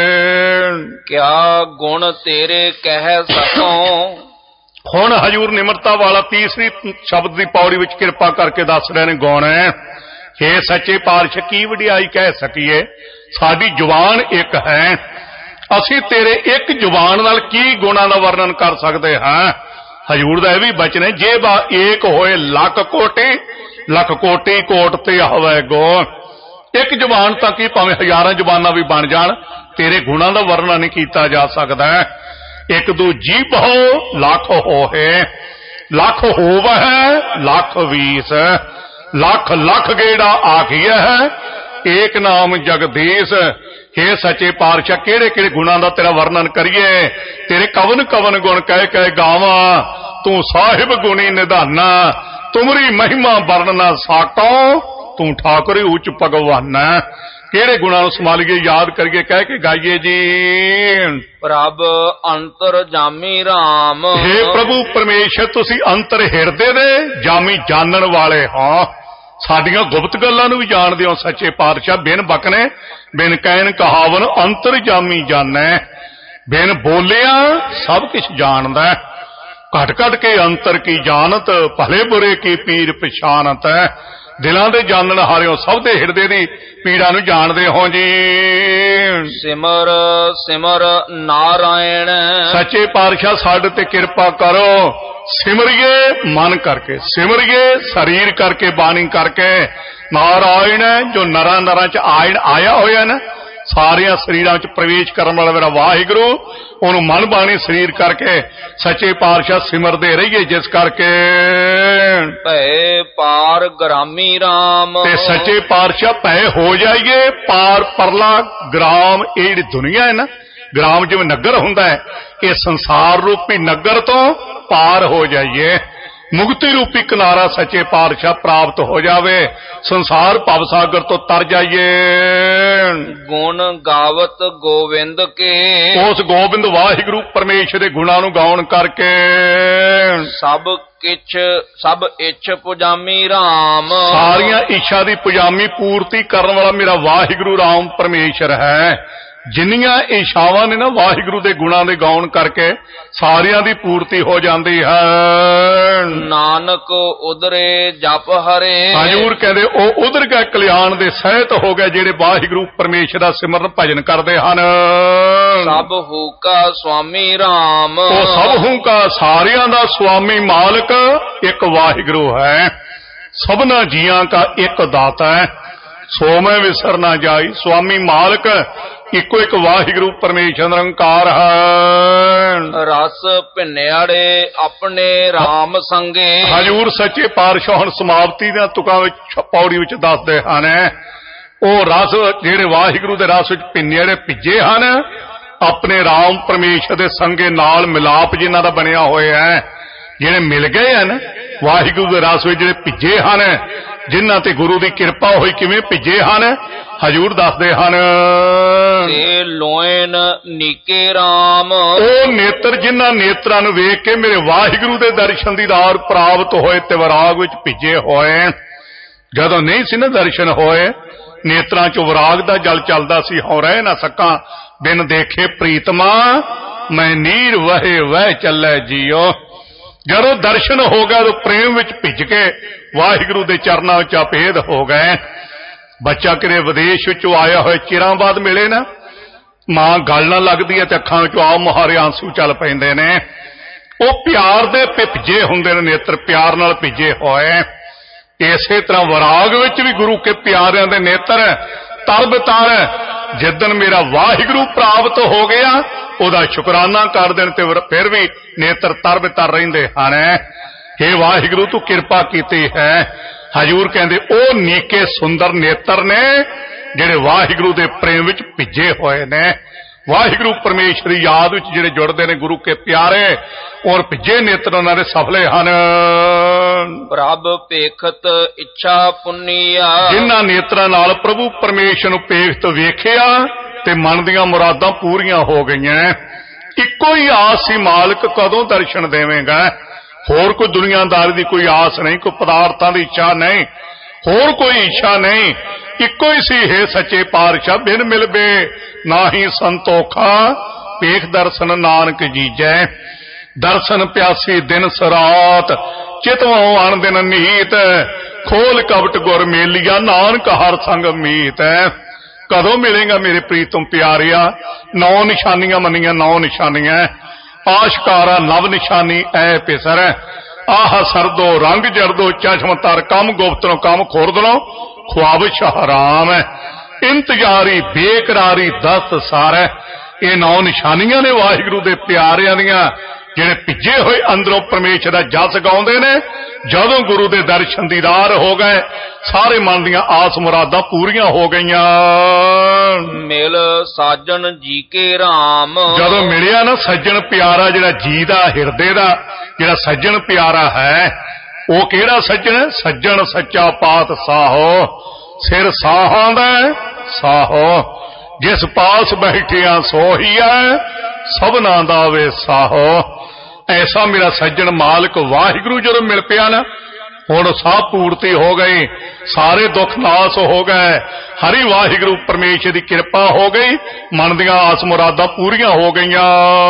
ਕਿਆ ਗੁਣ ਤੇਰੇ ਕਹਿ ਸਕੋ। ਹੁਣ ਹਜੂਰ ਨਿਮਰਤਾ ਵਾਲਾ ਤੀਸਰੀ ਸ਼ਬਦ ਦੀ ਪੌੜੀ ਵਿੱਚ ਕਿਰਪਾ ਕਰਕੇ ਦੱਸ ਰਹੇ ਨੇ ਗੁਣ। ਹੇ ਸੱਚੇ ਪਾਤਸ਼ਾਹ ਕੀ ਵਡਿਆਈ ਕਹਿ ਸਕੀਏ, ਸਾਡੀ ਜ਼ੁਬਾਨ ਇੱਕ ਹੈ, ਅਸੀਂ ਤੇਰੇ ਇੱਕ ਜ਼ੁਬਾਨ ਨਾਲ ਕੀ ਗੁਣਾਂ ਦਾ ਵਰਣਨ ਕਰ ਸਕਦੇ ਹਾਂ। ਹਜੂਰ ਦਾ ਇਹ ਵੀ ਬਚਨ ਹੈ, ਜੇ ਬਾ ਏਕ ਹੋਏ ਲੱਖ ਕੋਟੀ, ਲੱਖ ਕੋਟੀ ਕੋਟ ਤੇ ਹੋਵੇ ਗੋ। ਇੱਕ ਜ਼ੁਬਾਨ ਤਾਂ ਕੀ ਭਾਵੇਂ ਹਜ਼ਾਰਾਂ ਜ਼ੁਬਾਨਾਂ ਵੀ ਬਣ ਜਾਣ, ਤੇਰੇ ਗੁਣਾਂ ਦਾ ਵਰਣਨ ਨਹੀਂ ਕੀਤਾ ਜਾ ਸਕਦਾ। ਇੱਕ ਦੂ ਜੀਭ ਹੋ ਲੱਖ ਹੋਏ, ਲੱਖ ਹੋਵੈ ਲੱਖ ਵੀਸ, ਲੱਖ ਲੱਖ ਗੇੜਾ ਆਖੀਐ ਹੈ ਏਕ ਨਾਮ ਜਗਦੀਸ਼। हे ਸੱਚੇ ਪਾਤਸ਼ਾਹ ਕਿਹੜੇ ਕਿਹੜੇ ਗੁਣਾਂ ਦਾ ਤੇਰਾ ਵਰਣਨ ਕਰੀਏ, ਤੇਰੇ ਕਵਨ ਕਵਨ ਗੁਣ ਕਹਿ ਕਹਿ ਗਾਵਾਂ। ਤੂੰ ਸਾਹਿਬ ਗੁਣੀ ਨਿਧਾਨਾ, ਤੁਮਰੀ ਮਹਿਮਾ ਵਰਣ ਨਾ ਸਾਕੋ, ਤੂੰ ਠਾਕੁਰ ਉੱਚ ਭਗਵਾਨਾ। ਕਿਹੜੇ ਗੁਣਾਂ ਨੂੰ ਸੰਭਾਲੀਏ, ਯਾਦ ਕਰੀਏ, ਕਹਿ ਕੇ ਗਾਈਏ ਜੀ। ਪ੍ਰਭ ਅੰਤਰ ਜਾਮੀ ਰਾਮ। हे ਪ੍ਰਭੂ ਪਰਮੇਸ਼ਰ ਤੁਸੀਂ ਅੰਤਰ ਹਿਰਦੇ ਦੇ ਜਾਮੀ ਜਾਣਨ ਵਾਲੇ ਹੋ। ਸਾਡੀਆਂ ਗੁਪਤ ਗੱਲਾਂ ਨੂੰ ਵੀ ਜਾਣਦੇ ਹੋ ਸੱਚੇ ਪਾਤਸ਼ਾਹ। ਬਿਨ ਬਕਨੇ ਬਿਨ ਕਹਿਣ ਕਹਾਵਨ ਅੰਤਰ ਜਾਮੀ ਜਾਣੈ। ਬਿਨ ਬੋਲਿਆ ਸਭ ਕੁਝ ਜਾਣਦਾ, ਘਟ ਘਟ ਕੇ ਅੰਤਰ ਕੀ ਜਾਣਤ, ਭਲੇ ਬੁਰੇ ਕੀ ਪੀਰ ਪਛਾਨਤ। ਦਿਲਾਂ ਦੇ ਜਾਣਨ ਹਾਰਿਓ, ਸਭ ਦੇ ਹਿਰਦੇ ਦੀ ਪੀੜਾ ਨੂੰ ਜਾਣਦੇ ਹੋ ਜੀ। ਸਿਮਰ ਸਿਮਰ ਨਾਰਾਇਣ। ਸੱਚੇ ਪਾਤਸ਼ਾਹ ਸਾਡੇ ਤੇ ਕਿਰਪਾ ਕਰੋ, ਸਿਮਰਿਏ ਮਨ ਕਰਕੇ, ਸਿਮਰਿਏ ਸਰੀਰ ਕਰਕੇ, ਬਾਣੀ ਕਰਕੇ। ਨਾਰਾਇਣ ਜੋ ਨਰਾਂ ਨਰਾਂ ਚ ਆਇਣ ਆਇਆ ਹੋਇਆ ਨਾ, ਸਾਰਿਆਂ ਸਰੀਰਾਂ ਚ ਪ੍ਰਵੇਸ਼ ਕਰਨ ਵਾਲਾ ਮੇਰਾ ਵਾਹਿਗੁਰੂ, ਉਹਨੂੰ ਮਨ ਬਾਣੀ ਸਰੀਰ ਕਰਕੇ ਸੱਚੇ ਪਾਤਸ਼ਾਹ ਸਿਮਰਦੇ ਰਹੀਏ। ਜਿਸ ਕਰਕੇ ਭੈ ਪਾਰ ਗ੍ਰਾਮੀ ਰਾਮ। ਤੇ ਸੱਚੇ ਪਾਤਸ਼ਾਹ ਭੈ ਹੋ ਜਾਈਏ ਪਾਰ ਪਰਲਾ ਗ੍ਰਾਮ। ਇਹ ਜਿਹੜੀ ਦੁਨੀਆ ਹੈ ਨਾ, ਗ੍ਰਾਮ ਜਿਵੇਂ ਨਗਰ ਹੁੰਦਾ ਹੈ, ਇਹ ਸੰਸਾਰ ਰੂਪੀ ਨਗਰ ਤੋਂ ਪਾਰ ਹੋ ਜਾਈਏ। ਮੁਕਤੀ ਰੂਪੀ ਕਿਨਾਰਾ ਸੱਚੇ ਪਾਤਸ਼ਾਹ ਪ੍ਰਾਪਤ ਹੋ ਜਾਵੇ, ਸੰਸਾਰ ਭਵ ਸਾਗਰ ਤੋਂ ਤਰ ਜਾਈਏ। ਗੁਣ ਗਾਵਤ ਗੋਵਿੰਦ ਕੇ। ਉਸ ਗੋਬਿੰਦ ਵਾਹਿਗੁਰੂ ਪਰਮੇਸ਼ਰ ਦੇ ਗੁਣਾਂ ਨੂੰ ਗਾਉਣ ਕਰਕੇ ਸਭ ਕਿਛ ਸਭ ਇੱਛ ਪੁਜਾਮੀ ਰਾਮ। ਸਾਰੀਆਂ ਇੱਛਾ ਦੀ ਪੁਜਾਮੀ ਪੂਰਤੀ ਕਰਨ ਵਾਲਾ ਮੇਰਾ ਵਾਹਿਗੁਰੂ ਰਾਮ ਪਰਮੇਸ਼ਰ ਹੈ। ਜਿੰਨੀਆਂ ਇੱਛਾਵਾਂ ਨੇ ਨਾ, ਵਾਹਿਗੁਰੂ ਦੇ ਗੁਣਾਂ ਦੇ ਗਾਉਣ ਕਰਕੇ ਸਾਰਿਆਂ ਦੀ ਪੂਰਤੀ ਹੋ ਜਾਂਦੀ ਹੈ। ਨਾਨਕ ਉਦਰੇ ਜਪ ਹਰੇ। ਹਜੂਰ ਕਹਿੰਦੇ ਉਹ ਉਦਰ ਗਏ ਕਲਿਆਣ ਦੇ ਸਹਿਤ ਹੋ ਗਏ, ਜਿਹੜੇ ਵਾਹਿਗੁਰੂ ਪਰਮੇਸ਼ਰ ਦਾ ਸਿਮਰਨ ਭਜਨ ਕਰਦੇ ਹਨ। ਸਭ ਹੂਕਾ ਸੁਆਮੀ ਰਾਮ। ਉਹ ਸਭ ਹੂਕਾ ਸਾਰਿਆਂ ਦਾ ਸੁਆਮੀ ਮਾਲਕ ਇੱਕ ਵਾਹਿਗੁਰੂ ਹੈ। ਸਭਨਾ ਜੀਆਂ ਕਾ ਇੱਕ ਦਾਤਾ ਹੈ, ਸੋ ਮੈਂ ਵਿਸਰ ਨਾ ਜਾਈ। ਸੁਆਮੀ ਮਾਲਕ ਇੱਕੋ ਇੱਕ ਵਾਹਿਗੁਰੂ ਪਰਮੇਸ਼ਰ ਨਿਰੰਕਾਰ ਹੈ। ਰਸ ਭਿੰਨਿਆੜੇ ਆਪਣੇ ਰਾਮ ਸੰਗੇ। ਹਜੂਰ ਸੱਚੇ ਪਾਤਸ਼ਾਹ ਹੁਣ ਸਮਾਪਤੀ ਦੀਆਂ ਤੁਕਾਂ ਵਿੱਚ ਪੌੜੀ ਵਿੱਚ ਦੱਸਦੇ ਹਨ, ਉਹ ਰਸ ਜਿਹੜੇ ਵਾਹਿਗੁਰੂ ਦੇ ਰਸ ਵਿੱਚ ਭਿੰਨਿਆੜੇ ਭਿੱਜੇ ਹਨ, ਆਪਣੇ ਰਾਮ ਪਰਮੇਸ਼ਰ ਦੇ ਸੰਗੇ ਨਾਲ ਮਿਲਾਪ ਜਿਨ੍ਹਾਂ ਦਾ ਬਣਿਆ ਹੋਇਆ ਹੈ, ਜਿਹੜੇ ਮਿਲ ਗਏ ਹਨ ਵਾਹਿਗੁਰੂ ਦੇ ਰਸ ਵਿੱਚ, ਜਿਹੜੇ ਭਿੱਜੇ ਹਨ, ਜਿਨ੍ਹਾਂ ਤੇ ਗੁਰੂ ਦੀ ਕਿਰਪਾ ਹੋਈ, ਕਿਵੇਂ ਭਿੱਜੇ ਹਨ ਹਜੂਰ ਦੱਸਦੇ ਹਨ। ਤੇ ਬਿਨ ਨੀਕੇ ਰਾਮ। ਉਹ ਨੇਤਰ ਜਿਨ੍ਹਾਂ ਨੇਤਰਾਂ ਨੂੰ ਵੇਖ ਕੇ ਮੇਰੇ ਵਾਹਿਗੁਰੂ ਦੇ ਦਰਸ਼ਨ ਦੀਦਾਰ ਪ੍ਰਾਪਤ ਹੋਏ ਤੇ ਵਿਰਾਗ ਵਿੱਚ ਭਿੱਜੇ ਹੋਏ। ਜਦੋਂ ਨਹੀਂ ਸੀ ਨਾ ਦਰਸ਼ਨ ਹੋਏ, ਨੇਤਰਾਂ ਚੋਂ ਵਿਰਾਗ ਦਾ ਜਲ ਚੱਲਦਾ ਸੀ, ਹਉ ਰਹਿ ਨਾ ਸਕਾਂ ਬਿਨ ਦੇਖੇ ਪ੍ਰੀਤਮਾ, ਮੈਂ ਨੀਰ ਵਹੇ ਵਹਿ ਚੱਲੇ ਜੀਓ। ਜਦੋਂ ਦਰਸ਼ਨ ਹੋ ਗਿਆ ਤਾਂ ਪ੍ਰੇਮ ਵਿੱਚ ਭਿੱਜ ਕੇ ਵਾਹਿਗੁਰੂ ਦੇ ਚਰਨਾਂ ਵਿੱਚ ਅਭੇਦ ਹੋ ਗਏ। ਬੱਚਾ ਕਿਤੇ ਵਿਦੇਸ਼ ਵਿੱਚੋਂ ਆਇਆ ਹੋਏ ਚਿਰਾਂ ਬਾਅਦ ਮਿਲੇ ਨਾ, ਮਾਂ ਗੱਲ ਨਾਲ ਲੱਗਦੀ ਹੈ ਤੇ ਅੱਖਾਂ ਵਿੱਚੋਂ ਆਪ ਮੁਹਾਰੇ ਆਂਸੂ ਚੱਲ ਪੈਂਦੇ ਨੇ। ਉਹ ਪਿਆਰ ਦੇ ਭਿੱਜੇ ਹੁੰਦੇ ਨੇ ਨੇਤਰ, ਪਿਆਰ ਨਾਲ ਭਿੱਜੇ ਹੋਏ। ਇਸੇ ਤਰ੍ਹਾਂ ਵਿਰਾਗ ਵਿੱਚ ਵੀ ਗੁਰੂ ਕੇ ਪਿਆਰਿਆਂ ਦੇ ਨੇਤਰ ਤਰਬ ਤਰ। ਜਿੱਦਣ ਮੇਰਾ ਵਾਹਿਗੁਰੂ ਪ੍ਰਾਪਤ ਹੋ ਗਿਆ ਉਹਦਾ ਸ਼ੁਕਰਾਨਾ ਕਰ ਦੇਣ ਤੇ ਫਿਰ ਵੀ ਨੇਤਰ ਤਰਬ ਤਰ ਰਹਿੰਦੇ ਹਨ। हे ਵਾਹਿਗੁਰੂ ਤੂੰ ਕਿਰਪਾ ਕੀਤੀ ਹੈ। ਹਜੂਰ ਕਹਿੰਦੇ ਉਹ ਨੀਕੇ ਸੁੰਦਰ ਨੇਤਰ ਨੇ ਜਿਹੜੇ ਵਾਹਿਗੁਰੂ ਦੇ ਪ੍ਰੇਮ ਵਿੱਚ ਭਿੱਜੇ ਹੋਏ ਨੇ। ਵਾਹਿਗੁਰੂ ਪਰਮੇਸ਼ਰ ਦੀ ਯਾਦ ਵਿੱਚ ਜਿਹੜੇ ਜੁੜਦੇ ਨੇ ਗੁਰੂ ਕੇ ਪਿਆਰੇ, ਔਰ ਭਿੱਜੇ ਨੇਤਰ ਉਹਨਾਂ ਦੇ ਸਫਲੇ ਹਨ। ਪ੍ਰਭ ਪੇਖਤ ਇੱਛਾ ਪੁੰਨੀਆ। ਜਿਨ੍ਹਾਂ ਨੇਤਰਾਂ ਨਾਲ ਪ੍ਰਭੂ ਪਰਮੇਸ਼ਰ ਨੂੰ ਪੇਖਤ ਵੇਖਿਆ ਤੇ ਮਨ ਦੀਆਂ ਮੁਰਾਦਾਂ ਪੂਰੀਆਂ ਹੋ ਗਈਆਂ। ਇੱਕੋ ਹੀ ਆਸ ਸੀ, ਮਾਲਕ ਕਦੋਂ ਦਰਸ਼ਨ ਦੇਵੇਂਗਾ। ਹੋਰ ਕੋਈ ਦੁਨੀਆਦਾਰੀ ਦੀ ਕੋਈ ਆਸ ਨਹੀਂ, ਕੋਈ ਪਦਾਰਥਾਂ ਦੀ ਇੱਛਾ ਨਹੀਂ, ਹੋਰ ਕੋਈ ਇੱਛਾ ਨਹੀਂ। ਇੱਕੋ ਹੀ ਸੀ, ਹੈ ਸੱਚੇ ਪਾਤਸ਼ਾਹ ਬਿਨ ਮਿਲਬੇ ਨਾਹੀ ਸੰਤੋਖਾ, ਪੇਖ ਦਰਸ਼ਨ ਨਾਨਕ ਜੀਜੈ। ਦਰਸ਼ਨ ਪਿਆਸੀ ਦਿਨ ਸਰਾਤ, ਚਿਤਵੋਂ ਅਣ ਦਿਨ ਨੀਤ, ਖੋਲ ਕਪਟ ਗੁਰ ਮੇਲੀਆ, ਨਾਨਕ ਹਰ ਸੰਗ ਮੀਤ। ਕਦੋਂ ਮਿਲੇਗਾ ਮੇਰੇ ਪ੍ਰੀਤਮ ਪਿਆਰਿਆ। ਨੌ ਨਿਸ਼ਾਨੀਆਂ ਮੰਨੀਆਂ, ਨੌ ਨਿਸ਼ਾਨੀਆਂ। ਆਸ਼ਕਾਰਾ ਨਵ ਨਿਸ਼ਾਨੀ ਐ ਪਿਸਰ, ਆਹ ਸਰਦੋ ਰੰਗ ਜਰਦੋ, ਚਸ਼ਮ ਤਰ ਕੰਮ ਗੁਪਤਨੋਂ ਕੰਮ ਖੋਰਦਨੋਂ, ਖੁਆਬਸ਼ ਹਰਾਮ। ਇੰਤਜ਼ਾਰੀ ਬੇਕਰਾਰੀ ਦਸਤ ਸਾਰ। ਇਹ ਨੌ ਨਿਸ਼ਾਨੀਆਂ ਨੇ ਵਾਹਿਗੁਰੂ ਦੇ ਪਿਆਰਿਆਂ ਦੀਆਂ, ਜਿਹੜੇ ਭਿੱਜੇ ਹੋਏ ਅੰਦਰੋਂ ਪਰਮੇਸ਼ਰ ਦਾ ਜਸ ਗਾਉਂਦੇ ਨੇ। ਜਦੋਂ ਗੁਰੂ ਦੇ ਦਰਸ਼ਨ ਦੀਦਾਰ ਹੋ ਗਏ, ਸਾਰੇ ਮਨ ਦੀਆਂ ਆਸ ਮੁਰਾਦਾਂ ਪੂਰੀਆਂ ਹੋ ਗਈਆਂ। ਮਿਲ ਸਾਜਣ ਜੀ ਕੇ ਰਾਮ। ਜਦੋਂ ਮਿਲਿਆ ਨਾ ਸੱਜਣ ਪਿਆਰਾ, ਜਿਹੜਾ ਜੀ ਦਾ ਹਿਰਦੇ ਦਾ ਜਿਹੜਾ ਸੱਜਣ ਪਿਆਰਾ ਹੈ, ਉਹ ਕਿਹੜਾ ਸੱਜਣ? ਸੱਜਣ ਸੱਚਾ ਪਾਤ ਸਾਹੋ, ਸਿਰ ਸਾਹਾਂ ਦਾ ਸਾਹੋ, ਜਿਸ ਪਾਸ ਬੈਠਿਆ ਸੋਹੀਐ, ਸਭਨਾ ਦਾ ਵੇ ਸਾਹੋ। ਐਸਾ ਮੇਰਾ ਸੱਜਣ ਮਾਲਕ ਵਾਹਿਗੁਰੂ ਜਦੋਂ ਮਿਲ ਪਿਆ ਨਾ, ਹੁਣ ਸਾਹ ਪੂਰਤੀ ਹੋ ਗਈ, ਸਾਰੇ ਦੁੱਖ ਨਾਸ ਹੋ ਗਏ। ਹਰੀ ਵਾਹਿਗੁਰੂ ਪਰਮੇਸ਼ਰ ਦੀ ਕਿਰਪਾ ਹੋ ਗਈ, ਮਨ ਦੀਆਂ ਆਸ ਮੁਰਾਦਾਂ ਪੂਰੀਆਂ ਹੋ ਗਈਆਂ।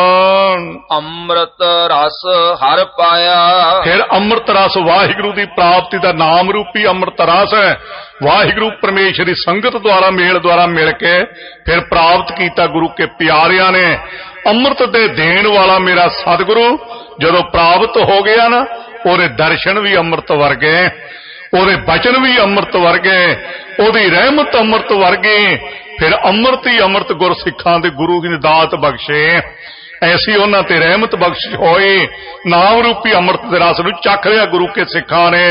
ਅੰਮ੍ਰਿਤ ਰਸ ਹਰ ਪਾਇਆ। ਫਿਰ ਅੰਮ੍ਰਿਤ ਰਸ ਵਾਹਿਗੁਰੂ ਦੀ ਪ੍ਰਾਪਤੀ ਦਾ ਨਾਮ ਰੂਪੀ ਅੰਮ੍ਰਿਤ ਰਸ ਹੈ। ਵਾਹਿਗੁਰੂ ਪਰਮੇਸ਼ਰ ਦੀ ਸੰਗਤ ਦੁਆਰਾ ਮੇਲ ਦੁਆਰਾ ਮਿਲ ਕੇ ਫਿਰ ਪ੍ਰਾਪਤ ਕੀਤਾ ਗੁਰੂ ਕੇ ਪਿਆਰਿਆਂ ਨੇ। ਅੰਮ੍ਰਿਤ ਦੇ ਦੇਣ ਵਾਲਾ ਮੇਰਾ ਸਤਿਗੁਰੂ ਜਦੋਂ ਪ੍ਰਾਪਤ ਹੋ ਗਿਆ ਨਾ, ਉਹਦੇ ਦਰਸ਼ਨ ਵੀ ਅੰਮ੍ਰਿਤ ਵਰਗੇ, ਉਹਦੇ ਬਚਨ ਵੀ ਅੰਮ੍ਰਿਤ ਵਰਗੇ, ਉਹਦੀ ਰਹਿਮਤ ਅੰਮ੍ਰਿਤ ਵਰਗੀ। ਫਿਰ ਅੰਮ੍ਰਿਤ ਹੀ ਅੰਮ੍ਰਿਤ ਗੁਰ ਸਿੱਖਾਂ ਦੇ ਗੁਰੂ ਦੀ ਦਾਤ ਬਖਸ਼ੇ। ਐਸੀ ਉਹਨਾਂ ਤੇ ਰਹਿਮਤ ਬਖਸ਼ ਹੋਈ, ਨਾਮ ਰੂਪੀ ਅੰਮ੍ਰਿਤ ਦੇ ਰਸ ਨੂੰ ਚੱਖ ਲਿਆ ਗੁਰੂ ਕੇ ਸਿੱਖਾਂ ਨੇ।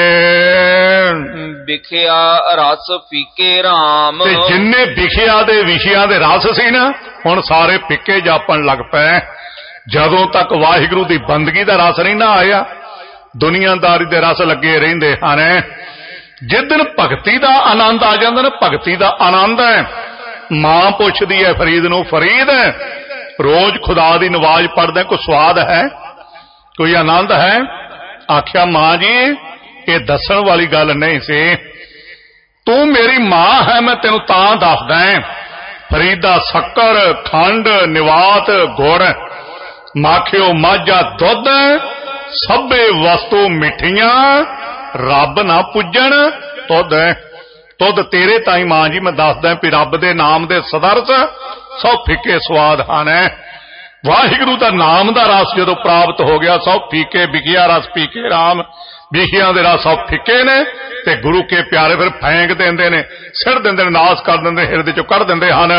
ਵਿਖਿਆ ਰਸ ਫੀਕੇ ਰਾਮ। ਤੇ ਜਿੰਨੇ ਵਿਖਿਆ ਦੇ ਵਿਸ਼ਿਆਂ ਦੇ ਰਸ ਸੀ ਨਾ, ਹੁਣ ਸਾਰੇ ਫਿੱਕੇ ਜਾਪਣ ਲੱਗ ਪਏ। ਜਦੋਂ ਤੱਕ ਵਾਹਿਗੁਰੂ ਦੀ ਬੰਦਗੀ ਦਾ ਰਸ ਨਹੀਂ ਨਾ ਆਇਆ, ਦੁਨੀਆਦਾਰੀ ਦੇ ਰਸ ਲੱਗੇ ਰਹਿੰਦੇ ਹਨ। ਜਿਸ ਦਿਨ ਭਗਤੀ ਦਾ ਆਨੰਦ ਆ ਜਾਂਦਾ ਨਾ, ਭਗਤੀ ਦਾ ਆਨੰਦ ਹੈ। ਮਾਂ ਪੁੱਛਦੀ ਹੈ ਫਰੀਦ ਨੂੰ, ਫਰੀਦ ਰੋਜ਼ ਖੁਦਾ ਦੀ ਨਵਾਜ਼ ਪੜ੍ਹਦੇ, ਕੋਈ ਸਵਾਦ ਹੈ, ਕੋਈ ਆਨੰਦ ਹੈ? ਆਖਿਆ ਮਾਂ ਜੀ ਇਹ ਦੱਸਣ ਵਾਲੀ ਗੱਲ ਨਹੀਂ ਸੀ, ਤੂੰ ਮੇਰੀ ਮਾਂ ਹੈ, ਮੈਂ ਤੈਨੂੰ ਤਾਂ ਦੱਸਦਾ। ਫਰੀਦਾ ਸ਼ੱਕਰ ਖੰਡ ਨਿਵਾਤ ਗੁੜ, ਮਾਖਿਓ ਮਾਝਾ ਦੁੱਧ, ਸਭੇ ਵਸਤੂ ਮਿੱਠੀਆਂ, ਰੱਬ ਨਾ ਪੁੱਜਣ ਤੁਧ। ਤੁਧ ਤੇਰੇ ਤਾਈ ਮਾਂ ਜੀ ਮੈਂ ਦੱਸਦਾ ਵੀ ਰੱਬ ਦੇ ਨਾਮ ਦੇ ਸਦਰਸ ਸਭ ਫਿੱਕੇ ਸਵਾਦ ਹਨ। ਵਾਹਿਗੁਰੂ ਦਾ ਨਾਮ ਦਾ ਰਸ ਜਦੋਂ ਪ੍ਰਾਪਤ ਹੋ ਗਿਆ, ਸਭ ਫੀਕੇ। ਵਿਖਿਆ ਰਸ ਪੀਕੇ ਰਾਮ, ਵਿਖਿਆਂ ਦੇ ਰਸ ਸਭ ਫਿੱਕੇ ਨੇ ਤੇ ਗੁਰੂ ਕੇ ਪਿਆਰੇ ਫਿਰ ਫੈਂਕ ਦਿੰਦੇ ਨੇ, ਸਿਰ ਦਿੰਦੇ ਨੇ, ਨਾਸ ਕਰ ਦਿੰਦੇ, ਹਿਰਦੇ ਚੋਂ ਕੱਢ ਦਿੰਦੇ ਹਨ।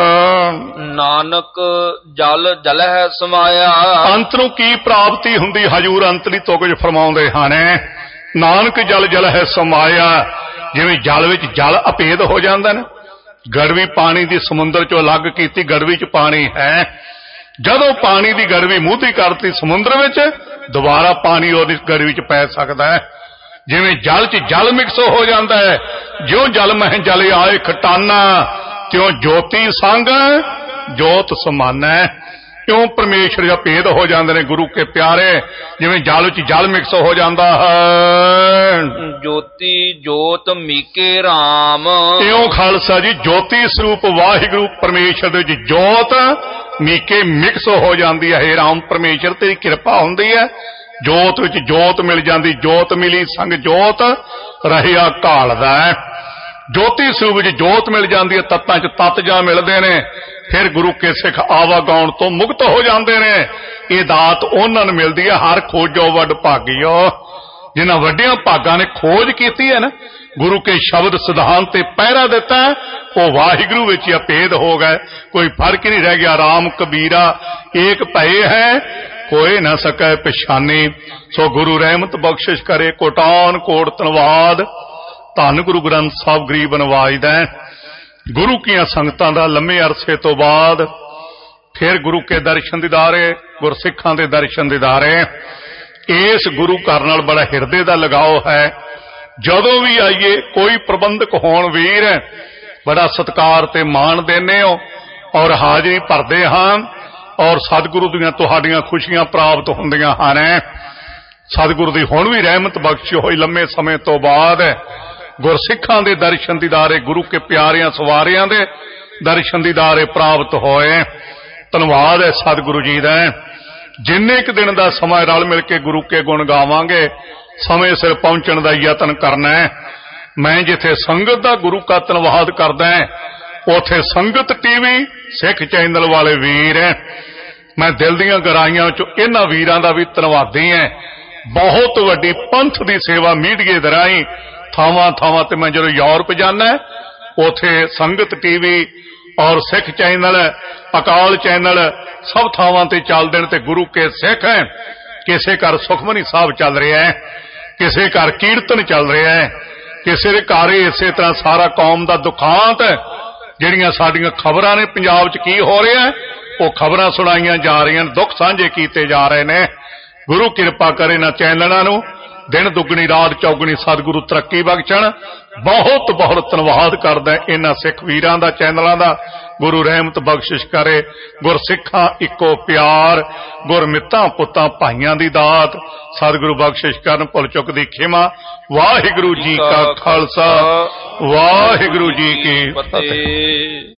ਨਾਨਕ ਜਲ ਜਲ ਹੈ ਸਮਾਇਆ। ਅੰਤ ਨੂੰ ਕੀ ਪ੍ਰਾਪਤੀ ਹੁੰਦੀ? ਹਜੂਰ ਅੰਤਲੀ ਤੋਂ ਕੁਝ ਫਰਮਾਉਂਦੇ ਹਨ। ਨਾਨਕ ਜਲ ਜਲ ਹੈ ਸਮਾਇਆ। ਜਿਵੇਂ ਜਲ ਵਿੱਚ ਜਲ ਅਭੇਦ ਹੋ ਜਾਂਦਾ ਨਾ, ਗੜਵੀ ਪਾਣੀ ਦੀ ਸਮੁੰਦਰ ਚੋਂ ਅਲੱਗ ਕੀਤੀ, ਗੜਵੀ ਚ ਪਾਣੀ ਹੈ। ਜਦੋਂ ਪਾਣੀ ਦੀ ਗੜਵੀ ਮੂਧੀ ਕਰਤੀ ਸਮੁੰਦਰ ਵਿੱਚ, ਦੁਬਾਰਾ ਪਾਣੀ ਉਹਦੀ ਗੜਵੀ ਚ ਪੈ ਸਕਦਾ ਹੈ। ਜਿਵੇਂ ਜਲ ਚ ਜਲ ਮਿਕਸ ਹੋ ਜਾਂਦਾ ਹੈ, ਜਿਉਂ ਜਲ ਮਹਿ ਜਲ ਆਏ ਖਟਾਨਾ, ਤਿਉਂ ਜੋਤੀ ਸੰਗ ਜੋਤ ਸਮਾਨਾ ਹੈ। क्यों परमेश्वर या भेद हो जाते हैं गुरु के प्यारे, जिवें जल च जल मिक्स हो जाता है। ज्योति जोत मीके राम, इउं खालसा जी ज्योति स्वरूप वाहिगुरु परमेश्वर दे विच जोत मीके मिक्स हो जाती है। हे राम परमेश्वर तेरी कृपा हुंदी है, जोत विच जोत मिल जाती, जोत मिली संग जोत रहिया घालदा है। ज्योति स्वरूप विच जोत मिल जाती है, तत्तां च तत्त जा मिलदे ने, फिर गुरु के सिख आवागाउण तो मुक्त हो जाते हैं। ये दात उन्हां नूं मिलदी है, हर खोजो वड भागियो, जिन्हां वड्डियां भागां ने खोज कीती है ना, गुरु के शब्द सिद्धांत ते पहरा दिता है, वो वाहिगुरु विच भेद हो गए, कोई फर्क ही नहीं रह गया। राम कबीरा एक भय है, कोई न सके पछाने। सो गुरु रहमत बख्शिश करे, कोटान कोट धन्नवाद। धन गुरु ग्रंथ साहिब गरीब नवाज दा गुरु की संगतां दा लंबे अरसे तो बाद फिर गुरु के दर्शन दीदारे, गुरसिखां दे दर्शन दीदारे। इस गुरु घर नाल बड़ा हिरदे दा लगाव है। जदों भी आइए कोई प्रबंधक होण वीर बड़ा सत्कार ते मान देने हो और हाजरी भरदे हां और सतगुरु दीआं तुहाडीआं खुशियां प्राप्त हुंदियां हन। सतगुरु दी हुण भी रहमत बख्शी होई लंबे समय तो बाद गुरसिखां दे दर्शन दीदारे, गुरु के प्यारियां सवारियां दे दर्शन दीदारे प्राप्त होए। धन्नवाद है सतगुरु जी दा। जिन्ने क दिन दा समय रल मिल के गुरु के गुण गावांगे, समय सिर पहुंचण दा यतन करना है। मैं जिथे संगत दा गुरु का धन्नवाद करदा है, उथे संगत टीवी सिख चैनल वाले वीर है, मैं दिल दीआं गहराइयां चों इन्हां वीरां दा भी धन्नवादी है। बहुत वड्डी पंथ दी सेवा मीडिया दे राहीं थावां थावां ते मैं जदों यूरोप जाना उथे संगत टीवी और सिख चैनल, अकाल चैनल सब थावां ते चलदे ने ते गुरु के सिख है। किसे घर सुखमनी साहब चल रहा है, किसे घर कीर्तन चल रहा है, किसे दे घर इसे तरह सारा कौम दा दुखांत जिहड़ियां साडीआं खबरां ने पंजाब च की हो रहा है, वो खबरां सुनाईयां जा रही, दुख साझे कीते जा रहे ने। गुरु किरपा करे ना चैनलों नूं दिन दुगनी रात चौगनी सतगुरु तरक्की बख्शण। बहुत बहुत धन्नवाद करदा इन्हां सिख वीरां दा, चैनलों दा। गुरु रहमत बख्शिश करे। गुरसिखां इको प्यार, गुरमितां पुत्तां भाइयां दी दात सतगुरु बख्शिश करन। भुल चुक दी खिमा। वाहिगुरु जी का खालसा, वाहिगुरु जी की फतेह।